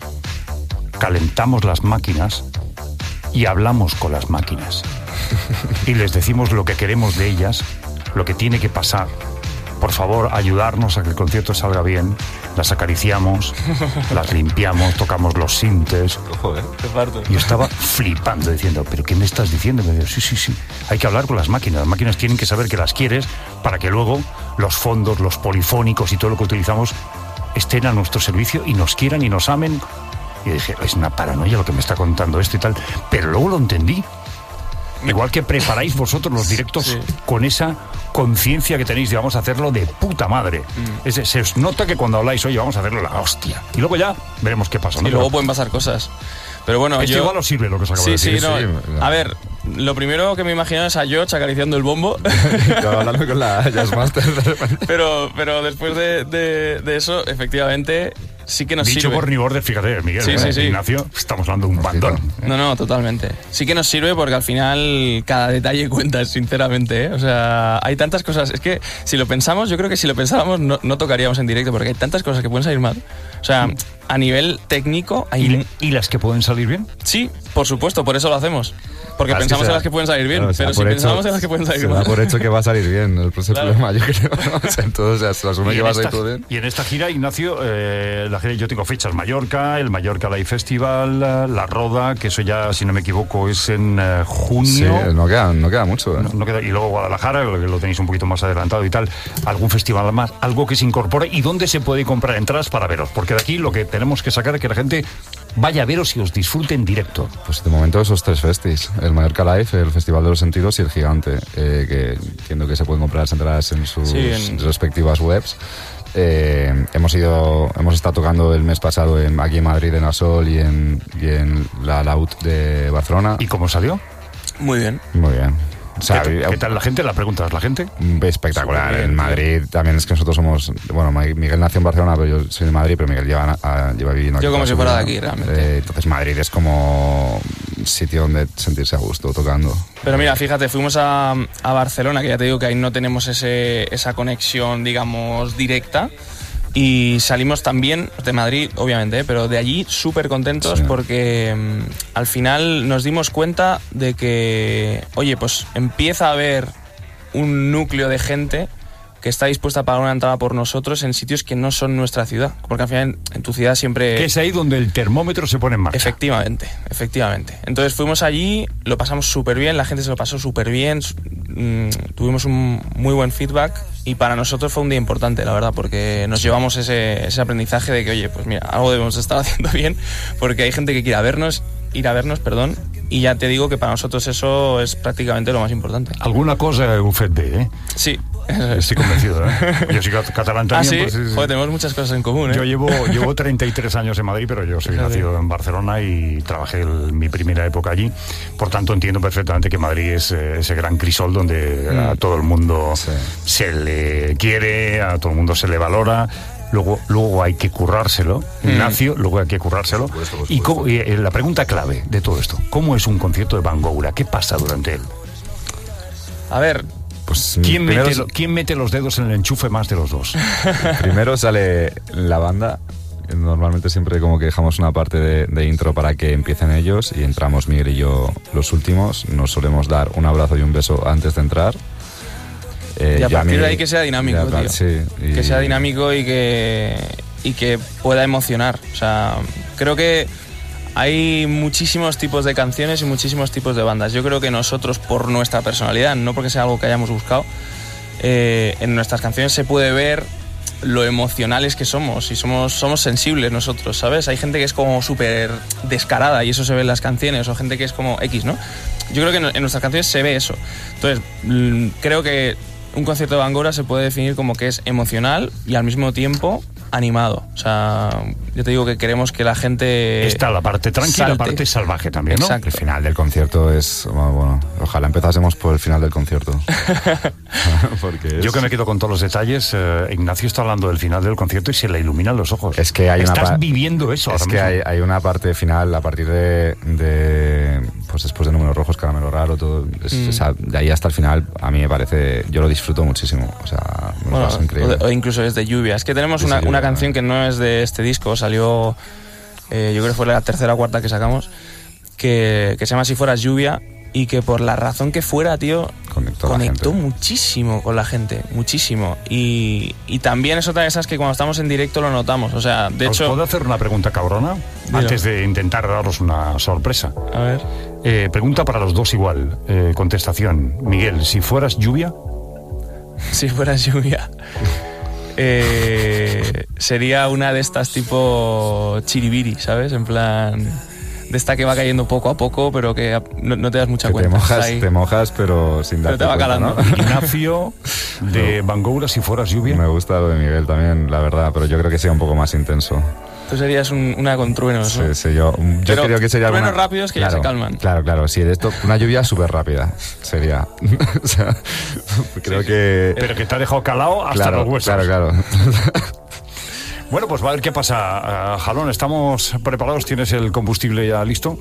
calentamos las máquinas y hablamos con las máquinas y les decimos lo que queremos de ellas, lo que tiene que pasar. Por favor, ayudarnos a que el concierto salga bien. Las acariciamos, las limpiamos, tocamos los sintes. Joder, qué parto. Yo estaba flipando diciendo, ¿pero qué me estás diciendo? Me dijo, sí, hay que hablar con las máquinas. Las máquinas tienen que saber que las quieres para que luego los fondos, los polifónicos y todo lo que utilizamos estén a nuestro servicio y nos quieran y nos amen. Y dije, es una paranoia lo que me está contando esto y tal. Pero luego lo entendí. igual que preparáis vosotros los directos con esa conciencia que tenéis de vamos a hacerlo de puta madre. Se os nota que cuando habláis, oye, vamos a hacerlo la hostia. Y luego ya veremos qué pasa, ¿no? Y luego pueden pasar cosas. Pero bueno, esto igual os sirve lo que os acabo de decir. A ver, lo primero que me imagino es a George acariciando el bombo. Hablando con la Jazzmaster. pero después de eso, efectivamente, sí que nos sirve. Dicho por New Order, fíjate, Miguel, Ignacio, estamos hablando de un bandón. No, totalmente. Sí que nos sirve porque al final cada detalle cuenta, sinceramente, ¿eh? O sea, hay tantas cosas. Es que si lo pensamos, yo creo que si lo pensáramos no tocaríamos en directo porque hay tantas cosas que pueden salir mal. O sea, a nivel técnico... ¿Y las que pueden salir bien? Sí, por supuesto, por eso lo hacemos. Porque pensamos en las que pueden salir bien, claro, pero si pensamos en las que pueden salir mal... Se da por hecho que va a salir bien, el problema, yo creo. O sea, entonces se asume que va a salir todo bien. Y en esta gira, Ignacio, yo tengo fechas: Mallorca, el Mallorca Live Festival, La Roda, que eso ya, si no me equivoco, es en junio. Sí, no queda mucho. No queda, y luego Guadalajara, que lo tenéis un poquito más adelantado y tal. ¿Algún festival más? ¿Algo que se incorpore? ¿Y dónde se puede comprar entradas para veros? Porque de aquí lo que tenemos que sacar es que la gente vaya a veros y os disfrute en directo. Pues de momento esos 3 festis: el Mallorca Live, el Festival de los Sentidos y el Gigante, que entiendo que se pueden comprar las entradas en sus respectivas webs. Hemos estado tocando el mes pasado aquí en Madrid, en Asol y en la Laut de Barcelona. ¿Y cómo salió? Muy bien. Muy bien. O sea, ¿Qué tal la gente? ¿La preguntas la gente? Espectacular. En Madrid también es que nosotros somos... Bueno, Miguel nació en Barcelona, pero yo soy de Madrid, pero Miguel lleva viviendo aquí. Yo como si fuera de aquí, realmente. Entonces Madrid es como un sitio donde sentirse a gusto tocando. Pero mira, fíjate, fuimos a Barcelona, que ya te digo que ahí no tenemos esa conexión, digamos, directa. Y salimos también de Madrid, obviamente, pero de allí súper contentos porque al final nos dimos cuenta de que, oye, pues empieza a haber un núcleo de gente que está dispuesta a pagar una entrada por nosotros en sitios que no son nuestra ciudad. Porque al final en tu ciudad siempre... Que es ahí donde el termómetro se pone en marcha. Efectivamente. Entonces fuimos allí, lo pasamos súper bien, la gente se lo pasó súper bien, tuvimos un muy buen feedback y para nosotros fue un día importante, la verdad, porque nos llevamos ese aprendizaje de que, oye, pues mira, algo debemos estar haciendo bien porque hay gente que quiere ir a vernos, y ya te digo que para nosotros eso es prácticamente lo más importante. Alguna cosa heu fet bé, ¿eh? Sí. Estoy convencido, ¿eh? Yo soy catalán también. ¿Ah, sí? Pues, Joder, tenemos muchas cosas en común, ¿eh? Yo llevo 33 años en Madrid, pero yo soy nacido en Barcelona y trabajé mi primera época allí. Por tanto, entiendo perfectamente que Madrid es ese gran crisol donde a todo el mundo se le quiere, a todo el mundo se le valora. Luego hay que currárselo, Ignacio, luego hay que currárselo. Por supuesto. Y la pregunta clave de todo esto: ¿cómo es un concierto de Van Gogh? ¿Qué pasa durante él? A ver... Pues ¿Quién mete los dedos en el enchufe más de los dos? Primero sale la banda. Normalmente siempre como que dejamos una parte de intro para que empiecen ellos y entramos Miguel y yo los últimos. Nos solemos dar un abrazo y un beso antes de entrar. Y a partir de ahí que sea dinámico, tío. Sí, que sea dinámico y que pueda emocionar. O sea, creo que hay muchísimos tipos de canciones y muchísimos tipos de bandas. Yo creo que nosotros, por nuestra personalidad, no porque sea algo que hayamos buscado, en nuestras canciones se puede ver lo emocionales que somos y somos sensibles nosotros, ¿sabes? Hay gente que es como súper descarada y eso se ve en las canciones, o gente que es como X, ¿no? Yo creo que en nuestras canciones se ve eso. Entonces, creo que un concierto de Van Gogh se puede definir como que es emocional y al mismo tiempo animado. O sea, yo te digo que queremos que la gente... Está la parte tranquila, la parte salvaje también, ¿no? Exacto. El final del concierto es... Bueno, ojalá empezásemos por el final del concierto. Yo que me quedo con todos los detalles, Ignacio está hablando del final del concierto y se le iluminan los ojos. Es que hay Estás viviendo eso ahora mismo. Es que hay una parte final a partir de pues después de Números Rojos, Caramelo Raro, todo. De ahí hasta el final, a mí me parece... Yo lo disfruto muchísimo. O sea, me lo paso increíble. O incluso es de Lluvia. Es que tenemos una canción que no es de este disco, salió, yo creo que fue la tercera o cuarta que sacamos, que se llama Si Fueras Lluvia, y que por la razón que fuera, tío, conectó muchísimo con la gente, muchísimo. Y también es otra de esas que cuando estamos en directo lo notamos. O sea, de hecho... ¿Puedo hacer una pregunta cabrona? Dilo. Antes de intentar daros una sorpresa. A ver. Pregunta para los dos igual. Contestación. Miguel, si fueras lluvia... Si fueras lluvia... sería una de estas tipo chiribiri, ¿sabes? En plan esta que va cayendo poco a poco, pero que no te das mucha que cuenta. Te mojas, pero sin darte cuenta. Pero te va calando. ¿No? Ignacio, de Bangoura, si fueras lluvia. Me gusta lo de Miguel también, la verdad, pero yo creo que sea un poco más intenso. Tú serías una con truenos, ¿no? Sí, yo creo que sería truenos rápidos que ya se calman. Claro, sí, de esto, una lluvia súper rápida sería. O sea, creo que... Pero que te ha dejado calado hasta los huesos. Claro. Bueno, pues va a ver qué pasa. Jalón, ¿estamos preparados? ¿Tienes el combustible ya listo?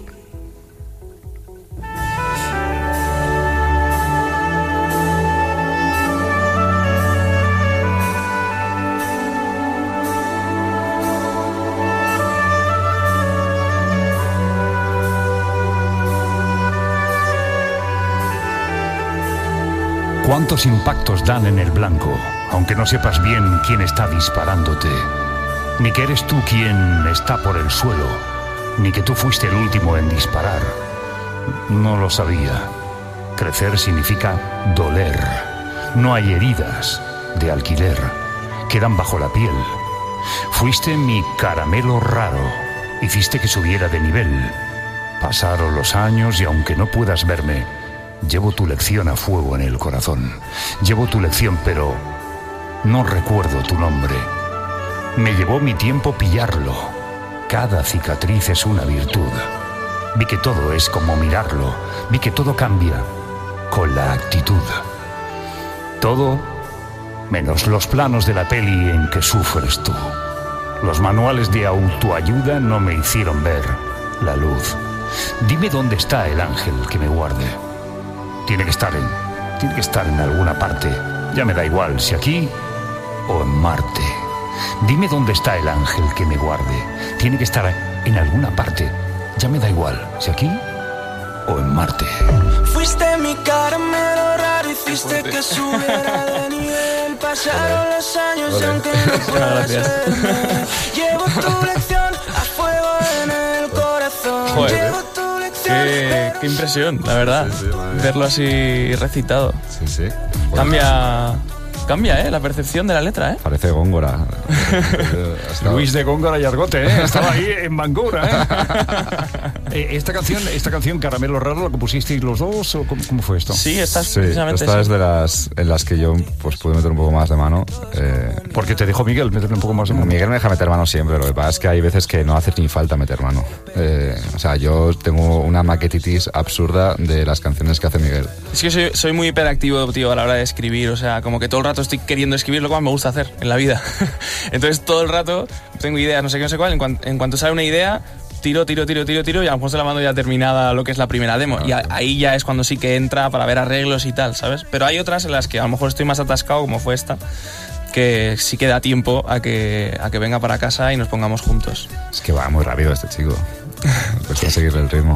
¿Cuántos impactos dan en el blanco, aunque no sepas bien quién está disparándote? Ni que eres tú quien está por el suelo, ni que tú fuiste el último en disparar. No lo sabía. Crecer significa doler. No hay heridas de alquiler. Quedan bajo la piel. Fuiste mi caramelo raro. Hiciste que subiera de nivel. Pasaron los años y aunque no puedas verme, llevo tu lección a fuego en el corazón. Llevo tu lección, pero no recuerdo tu nombre. Me llevó mi tiempo pillarlo. Cada cicatriz es una virtud. Vi que todo es como mirarlo. Vi que todo cambia con la actitud. Todo menos los planos de la peli en que sufres tú. Los manuales de autoayuda no me hicieron ver la luz. Dime dónde está el ángel que me guarde. Tiene que estar en alguna parte. Ya me da igual si aquí o en Marte. Dime dónde está el ángel que me guarde. Tiene que estar en alguna parte. Ya me da igual si aquí o en Marte. Fuiste mi caramelo raro, hiciste que subiera de nivel. Pasaron los años y aunque no puedas verme, llevo tu lección a fuego en el corazón. Joder. Llevo tu lección. Qué impresión, la verdad. Sí, verlo así recitado. Sí. Cambia, la percepción de la letra, Parece Góngora. Luis de Góngora y Argote, Estaba ahí en Bangoura, Esta canción, Caramelo Raro, ¿la que pusisteis los dos o cómo fue esto? Sí, esta es de las en las que yo pues pude meter un poco más de mano. Porque te dijo Miguel meterle un poco más de mano. Miguel me deja meter mano siempre, lo que pasa es que hay veces que no hace ni falta meter mano. O sea, yo tengo una maquetitis absurda de las canciones que hace Miguel. Es que soy muy hiperactivo, tío, a la hora de escribir, o sea, como que todo el rato estoy queriendo escribir lo que más me gusta hacer en la vida. Entonces todo el rato tengo ideas, no sé qué, no sé cuál, en cuanto sale una idea, tiro y a lo mejor se la mando ya terminada lo que es la primera demo. Y ahí ya es cuando sí que entra para ver arreglos y tal, ¿sabes? Pero hay otras en las que a lo mejor estoy más atascado, como fue esta, que sí que da tiempo a que venga para casa y nos pongamos juntos. Es que va muy rápido este chico. Cuesta seguirle el ritmo.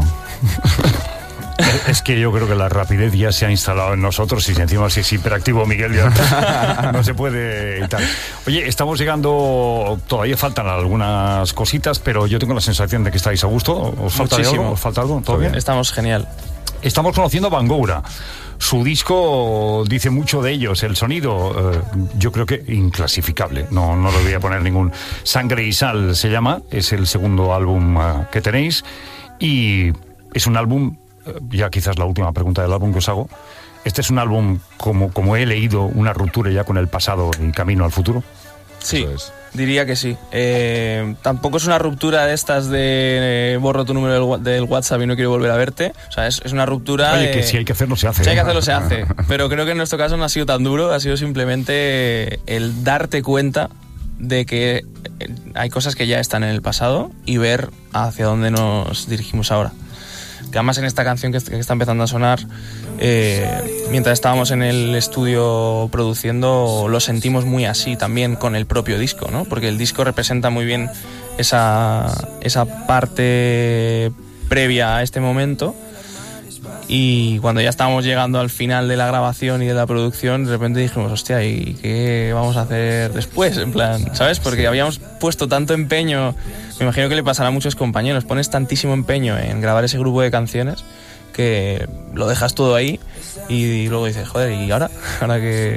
Es que yo creo que la rapidez ya se ha instalado en nosotros y si encima si es hiperactivo Miguel ya no se puede y tal. Oye, estamos llegando, todavía faltan algunas cositas, pero yo tengo la sensación de que estáis a gusto. ¿Os falta algo? ¿Os falta algo? ¿Todo bien? Estamos genial. Estamos conociendo a Bangoura. Su disco dice mucho de ellos. El sonido, yo creo que inclasificable. No le voy a poner ningún. Sangre y Sal se llama. Es el segundo álbum que tenéis. Y es un álbum, ya quizás la última pregunta del álbum que os hago. ¿Este es un álbum, como he leído, una ruptura ya con el pasado y camino al futuro? Sí, diría que sí. Tampoco es una ruptura de estas de borro tu número del WhatsApp y no quiero volver a verte. O sea, es una ruptura... Oye, que si hay que hacerlo, se hace. Si hay que hacerlo, se hace. Pero creo que en nuestro caso no ha sido tan duro. Ha sido simplemente el darte cuenta de que hay cosas que ya están en el pasado y ver hacia dónde nos dirigimos ahora. Que además en esta canción que está empezando a sonar, mientras estábamos en el estudio produciendo, lo sentimos muy así también con el propio disco, ¿no? Porque el disco representa muy bien esa parte previa a este momento. Y cuando ya estábamos llegando al final de la grabación y de la producción, de repente dijimos, hostia, ¿y qué vamos a hacer después? En plan, ¿sabes? Porque habíamos puesto tanto empeño, me imagino que le pasará a muchos compañeros, pones tantísimo empeño en grabar ese grupo de canciones que lo dejas todo ahí y luego dices, joder, ¿y ahora? ¿Ahora qué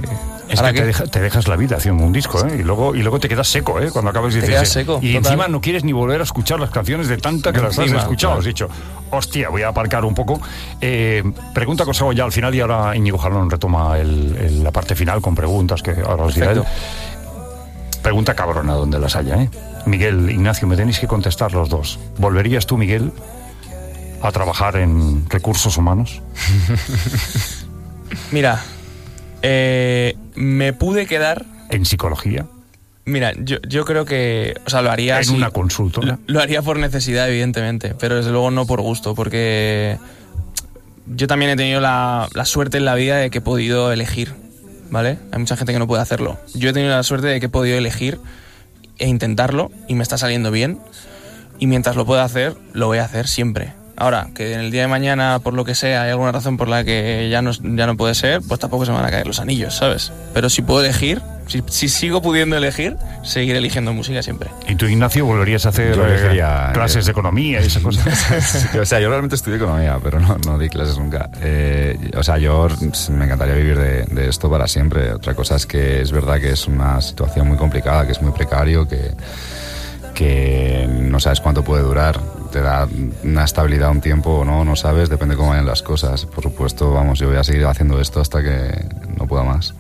Es que te dejas la vida haciendo un disco, ¿eh? Y luego te quedas seco, ¿eh? Cuando acabas de decir. Seco, y total. encima no quieres ni volver a escuchar las canciones de tanta que las has escuchado. Claro. Has dicho, hostia, voy a aparcar un poco. Pregunta que os hago ya al final y ahora Íñigo Jalón retoma la parte final con preguntas que ahora os dirá él. Pregunta cabrona donde las haya, ¿eh? Miguel, Ignacio, me tenéis que contestar los dos. ¿Volverías tú, Miguel, a trabajar en recursos humanos? Mira, me pude quedar... ¿En psicología? Mira, yo creo que... O sea, lo haría... ¿En una consultora? Lo haría por necesidad, evidentemente, pero desde luego no por gusto, porque yo también he tenido la suerte en la vida de que he podido elegir, ¿vale? Hay mucha gente que no puede hacerlo. Yo he tenido la suerte de que he podido elegir e intentarlo y me está saliendo bien, y mientras lo pueda hacer, lo voy a hacer siempre. Ahora, que en el día de mañana, por lo que sea, hay alguna razón por la que ya no puede ser, pues tampoco se me van a caer los anillos, ¿sabes? Pero si puedo elegir, si sigo pudiendo elegir, seguiré eligiendo música siempre. ¿Y tú, Ignacio, volverías a hacer clases de economía y esas cosas? Sí, o sea, yo realmente estudié economía, pero no di clases nunca. O sea, yo me encantaría vivir de esto para siempre. Otra cosa es que es verdad que es una situación muy complicada, que es muy precario, que no sabes cuánto puede durar. Te da una estabilidad un tiempo o no sabes, depende cómo vayan las cosas. Por supuesto, vamos, yo voy a seguir haciendo esto hasta que no pueda más.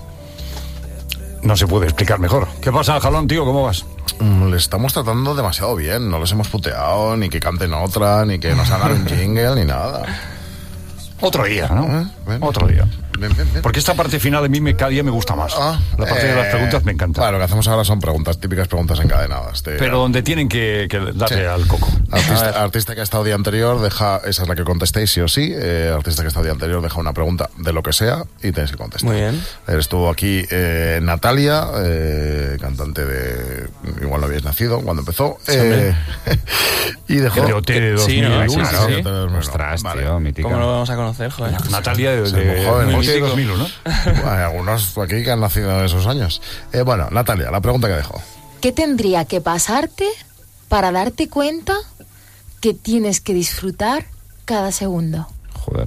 No se puede explicar mejor. ¿Qué pasa, Jalón, tío? ¿Cómo vas? Le estamos tratando demasiado bien. No les hemos puteado, ni que canten otra, ni que nos hagan un jingle, ni nada. Otro día, ¿no? Bueno. Otro día. Bien. Porque esta parte final de mí cada día me gusta más. La parte de las preguntas me encanta. Claro, lo que hacemos ahora son típicas preguntas encadenadas. Pero donde tienen que darle al coco. Artista que ha estado día anterior, esa es la que contestéis sí o sí. Artista que ha estado día anterior, deja una pregunta de lo que sea y tenéis que contestar. Muy bien. Estuvo aquí Natalia, cantante de... Igual no habéis nacido cuando empezó. Y dejó... De OT de 2001. Sí, ¿no? Ostras, tío, mítica. ¿Cómo lo vamos a conocer, joder? Natalia de joven, de 2001, ¿no? Hay algunos aquí que han nacido en esos años. Bueno, Natalia, la pregunta que dejó. ¿Qué tendría que pasarte para darte cuenta que tienes que disfrutar cada segundo? Joder.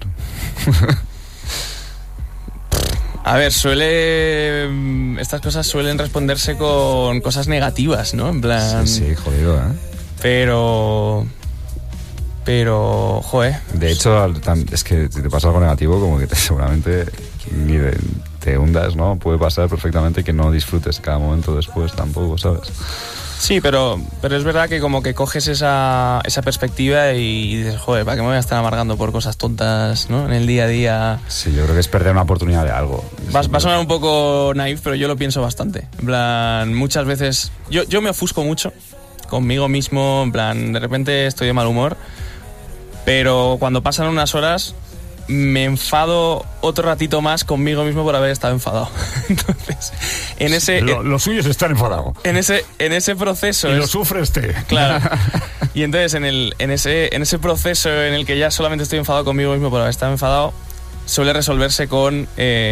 A ver, estas cosas suelen responderse con cosas negativas, ¿no? En plan... Sí, jodido, ¿eh? Pero, joder. De hecho, es que si te pasa algo negativo, como que seguramente ni te hundas, ¿no? Puede pasar perfectamente que no disfrutes cada momento después tampoco, ¿sabes? Sí, pero es verdad que como que coges esa perspectiva y dices, joder, ¿para qué me voy a estar amargando por cosas tontas, ¿no? En el día a día. Sí, yo creo que es perder una oportunidad de algo. Va a sonar un poco naif, pero yo lo pienso bastante. En plan, muchas veces... Yo me ofusco mucho conmigo mismo, en plan, de repente estoy de mal humor, pero cuando pasan unas horas me enfado otro ratito más conmigo mismo por haber estado enfadado. Entonces, en ese... Lo suyo es estar enfadado. En ese proceso... Y lo sufres Claro. Y entonces, en ese proceso en el que ya solamente estoy enfadado conmigo mismo por haber estado enfadado, suele resolverse con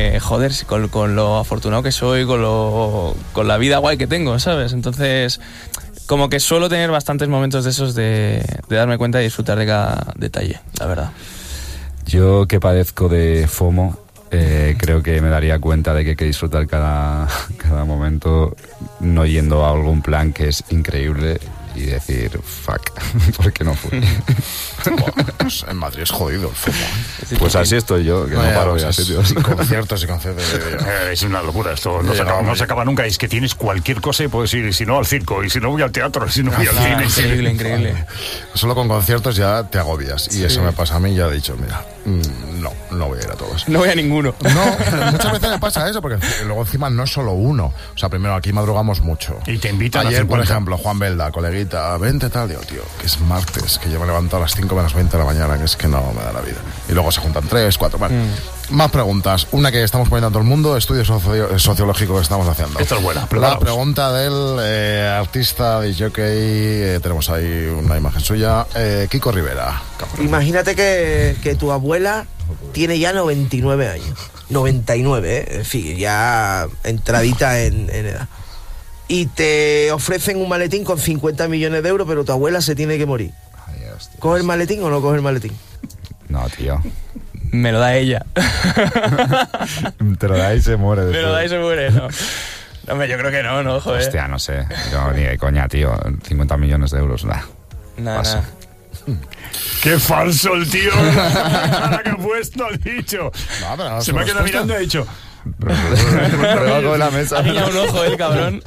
con lo afortunado que soy, con la vida guay que tengo, ¿sabes? Entonces... como que suelo tener bastantes momentos de esos de darme cuenta y disfrutar de cada detalle, la verdad. Yo, que padezco de FOMO, creo que me daría cuenta de que hay que disfrutar cada momento, no yendo a algún plan que es increíble y decir, fuck, ¿por qué no fui? Pues en Madrid es jodido el FOMO. Pues así estoy yo, que no paro de sitios. Conciertos. Es una locura esto, no se acaba nunca. Es que tienes cualquier cosa y puedes ir, y si no al circo, y si no voy al teatro, y si no voy al cine. Increíble. Solo con conciertos ya te agobias. Y eso me pasa a mí, ya he dicho, mira, no voy a ir a todos. No voy a ninguno. No, muchas veces me pasa eso, porque luego encima no es solo uno. O sea, primero aquí madrugamos mucho. Y te invitan ayer, por ejemplo, Juan Belda, coleguita, vente tal, digo, tío, que es martes, que yo me levanto a las 5 menos 20 de la mañana, que es que no me da la vida. Y luego se juntan 3, 4, vale. Más preguntas. Una que estamos poniendo a todo el mundo, estudio sociológico que estamos haciendo. Esta es buena. La pregunta del artista de jockey, tenemos ahí una imagen suya, Kiko Rivera. Imagínate que tu abuela tiene ya 99 años. 99, en fin, ya entradita en edad. Y te ofrecen un maletín con 50 millones de euros, pero tu abuela se tiene que morir. ¿Coge el maletín o no coge el maletín? No, tío. Me lo da ella. Te lo da y se muere. Me lo da y se muere, no. Hombre, yo creo que no, joder. Hostia, no sé. Yo ni de coña, tío. 50 millones de euros, Nada. ¡Qué falso el tío! La cara que ha puesto, ha dicho. No, pero se me ha quedado mirando y ha dicho... Rebajo de la mesa. Ha guiñado un ojo, el cabrón.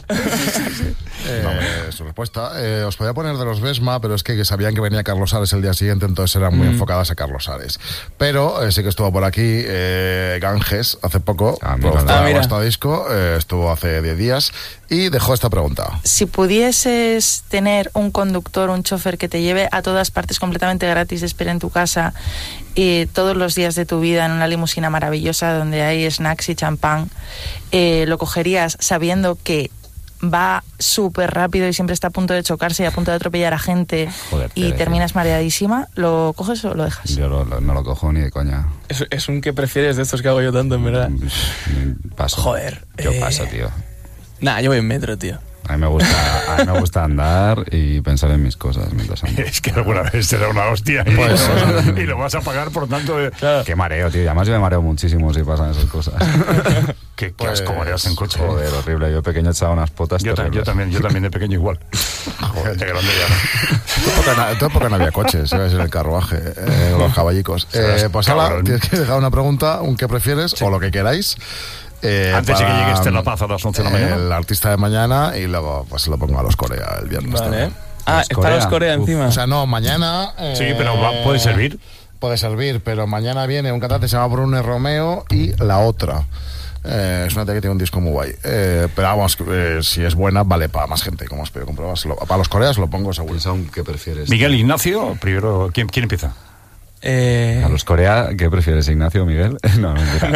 Su respuesta. Os podía poner de los Vesma, pero es que sabían que venía Carlos Ares el día siguiente, entonces eran muy enfocadas a Carlos Ares. Pero sí que estuvo por aquí Ganges hace poco, por disco, estuvo hace 10 días y dejó esta pregunta. Si pudieses tener un conductor, un chofer que te lleve a todas partes completamente gratis, te espere en tu casa todos los días de tu vida en una limusina maravillosa donde hay snacks y champán, lo cogerías sabiendo que va súper rápido y siempre está a punto de chocarse y a punto de atropellar a gente? Joder, y terminas mareadísima? ¿Lo coges o lo dejas? Yo no lo cojo ni de coña. Es un que prefieres de estos que hago yo tanto, en verdad. Paso. Joder. Yo paso, tío. Nah, yo voy en metro, tío. A mí me gusta andar y pensar en mis cosas mientras ando. Es que alguna vez te da una hostia y lo vas a pagar, por tanto... Claro. Qué mareo, tío. Además yo me mareo muchísimo si pasan esas cosas. Qué asco mareas en coche. Joder, horrible. Yo pequeño echaba unas potas terribles. Yo también de pequeño igual. Joder, de grande ya no. En tu época no había coches, ibas en el carruaje, los caballicos. Pues ahora tienes que dejar una pregunta, un qué prefieres o lo que queráis. Antes de que llegue Estela Paz a las 11 de la mañana. El artista de mañana y luego pues lo pongo a Los Corea el viernes. Vale. Está Los Corea encima. O sea, no, mañana... sí, pero puede servir. Puede servir, pero mañana viene un cantante que se llama Brune Romeo y La Otra. Es una tía que tiene un disco muy guay. Pero vamos, si es buena, vale para más gente, como os pido comprobarlo. Para Los Coreas lo pongo seguro. ¿Qué prefieres? Miguel, Ignacio, primero, ¿quién empieza? A Los Corea, ¿qué prefieres, Ignacio o Miguel? No.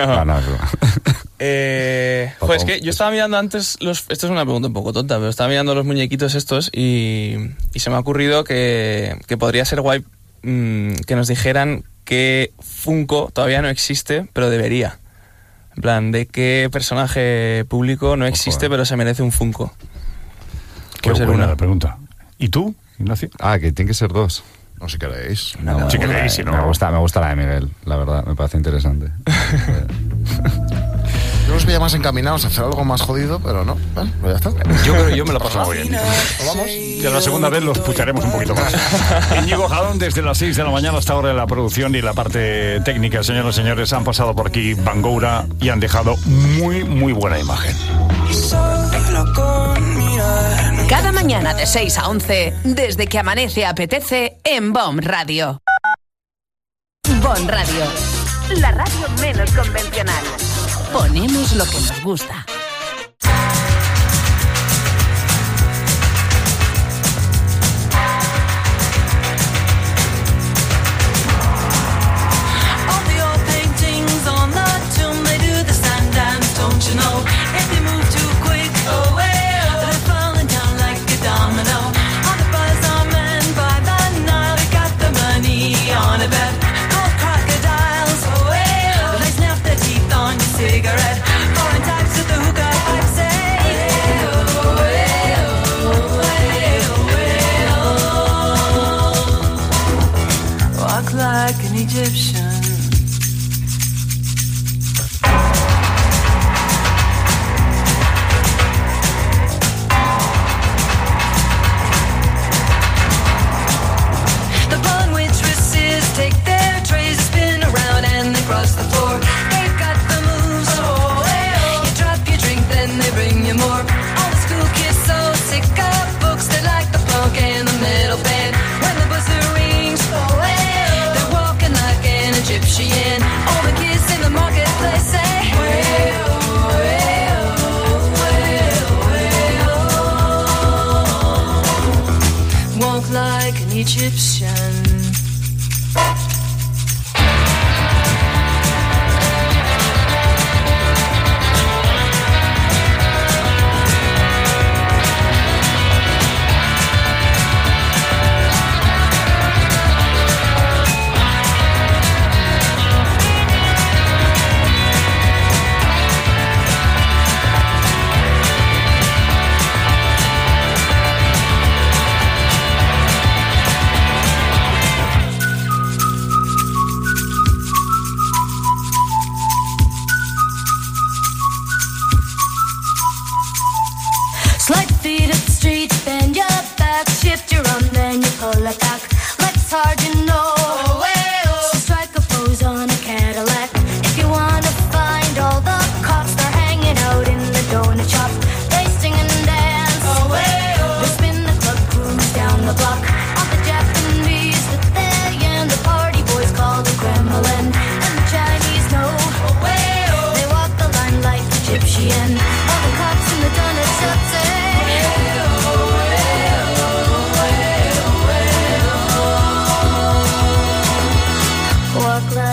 Joder, es que yo estaba mirando antes esto es una pregunta un poco tonta, pero estaba mirando los muñequitos estos y se me ha ocurrido que podría ser guay que nos dijeran que Funko todavía no existe, pero debería. En plan, de qué personaje público no existe, pero se merece un Funko. Qué buena la pregunta. ¿Y tú, Ignacio? Que tiene que ser dos. No, si queréis. Si queréis, si no. Me gusta la de Miguel, la verdad, me parece interesante. Yo os veía más encaminados a hacer algo más jodido, pero no. Pues ya está. Yo me lo paso muy bien. Vamos. Y a la segunda vez los pucharemos un poquito más. Íñigo Jalón, desde las 6 de la mañana hasta ahora en la producción y la parte técnica, señoras y señores, han pasado por aquí Bangoura y han dejado muy, muy buena imagen. Cada mañana de 6 a 11, desde que amanece apetece en BOM Radio. BOM Radio, la radio menos convencional. Ponemos lo que nos gusta. Like an Egyptian. The bond waitresses take their trays, spin around and they cross the floor. They've got the moves. You drop your drink, then they bring you more. All the school kids so sick of books, they like the punk and the metal band. When the buzzer rings, Egyptian, all the kids in the marketplace say, well, walk like an Egyptian. that shift, you're on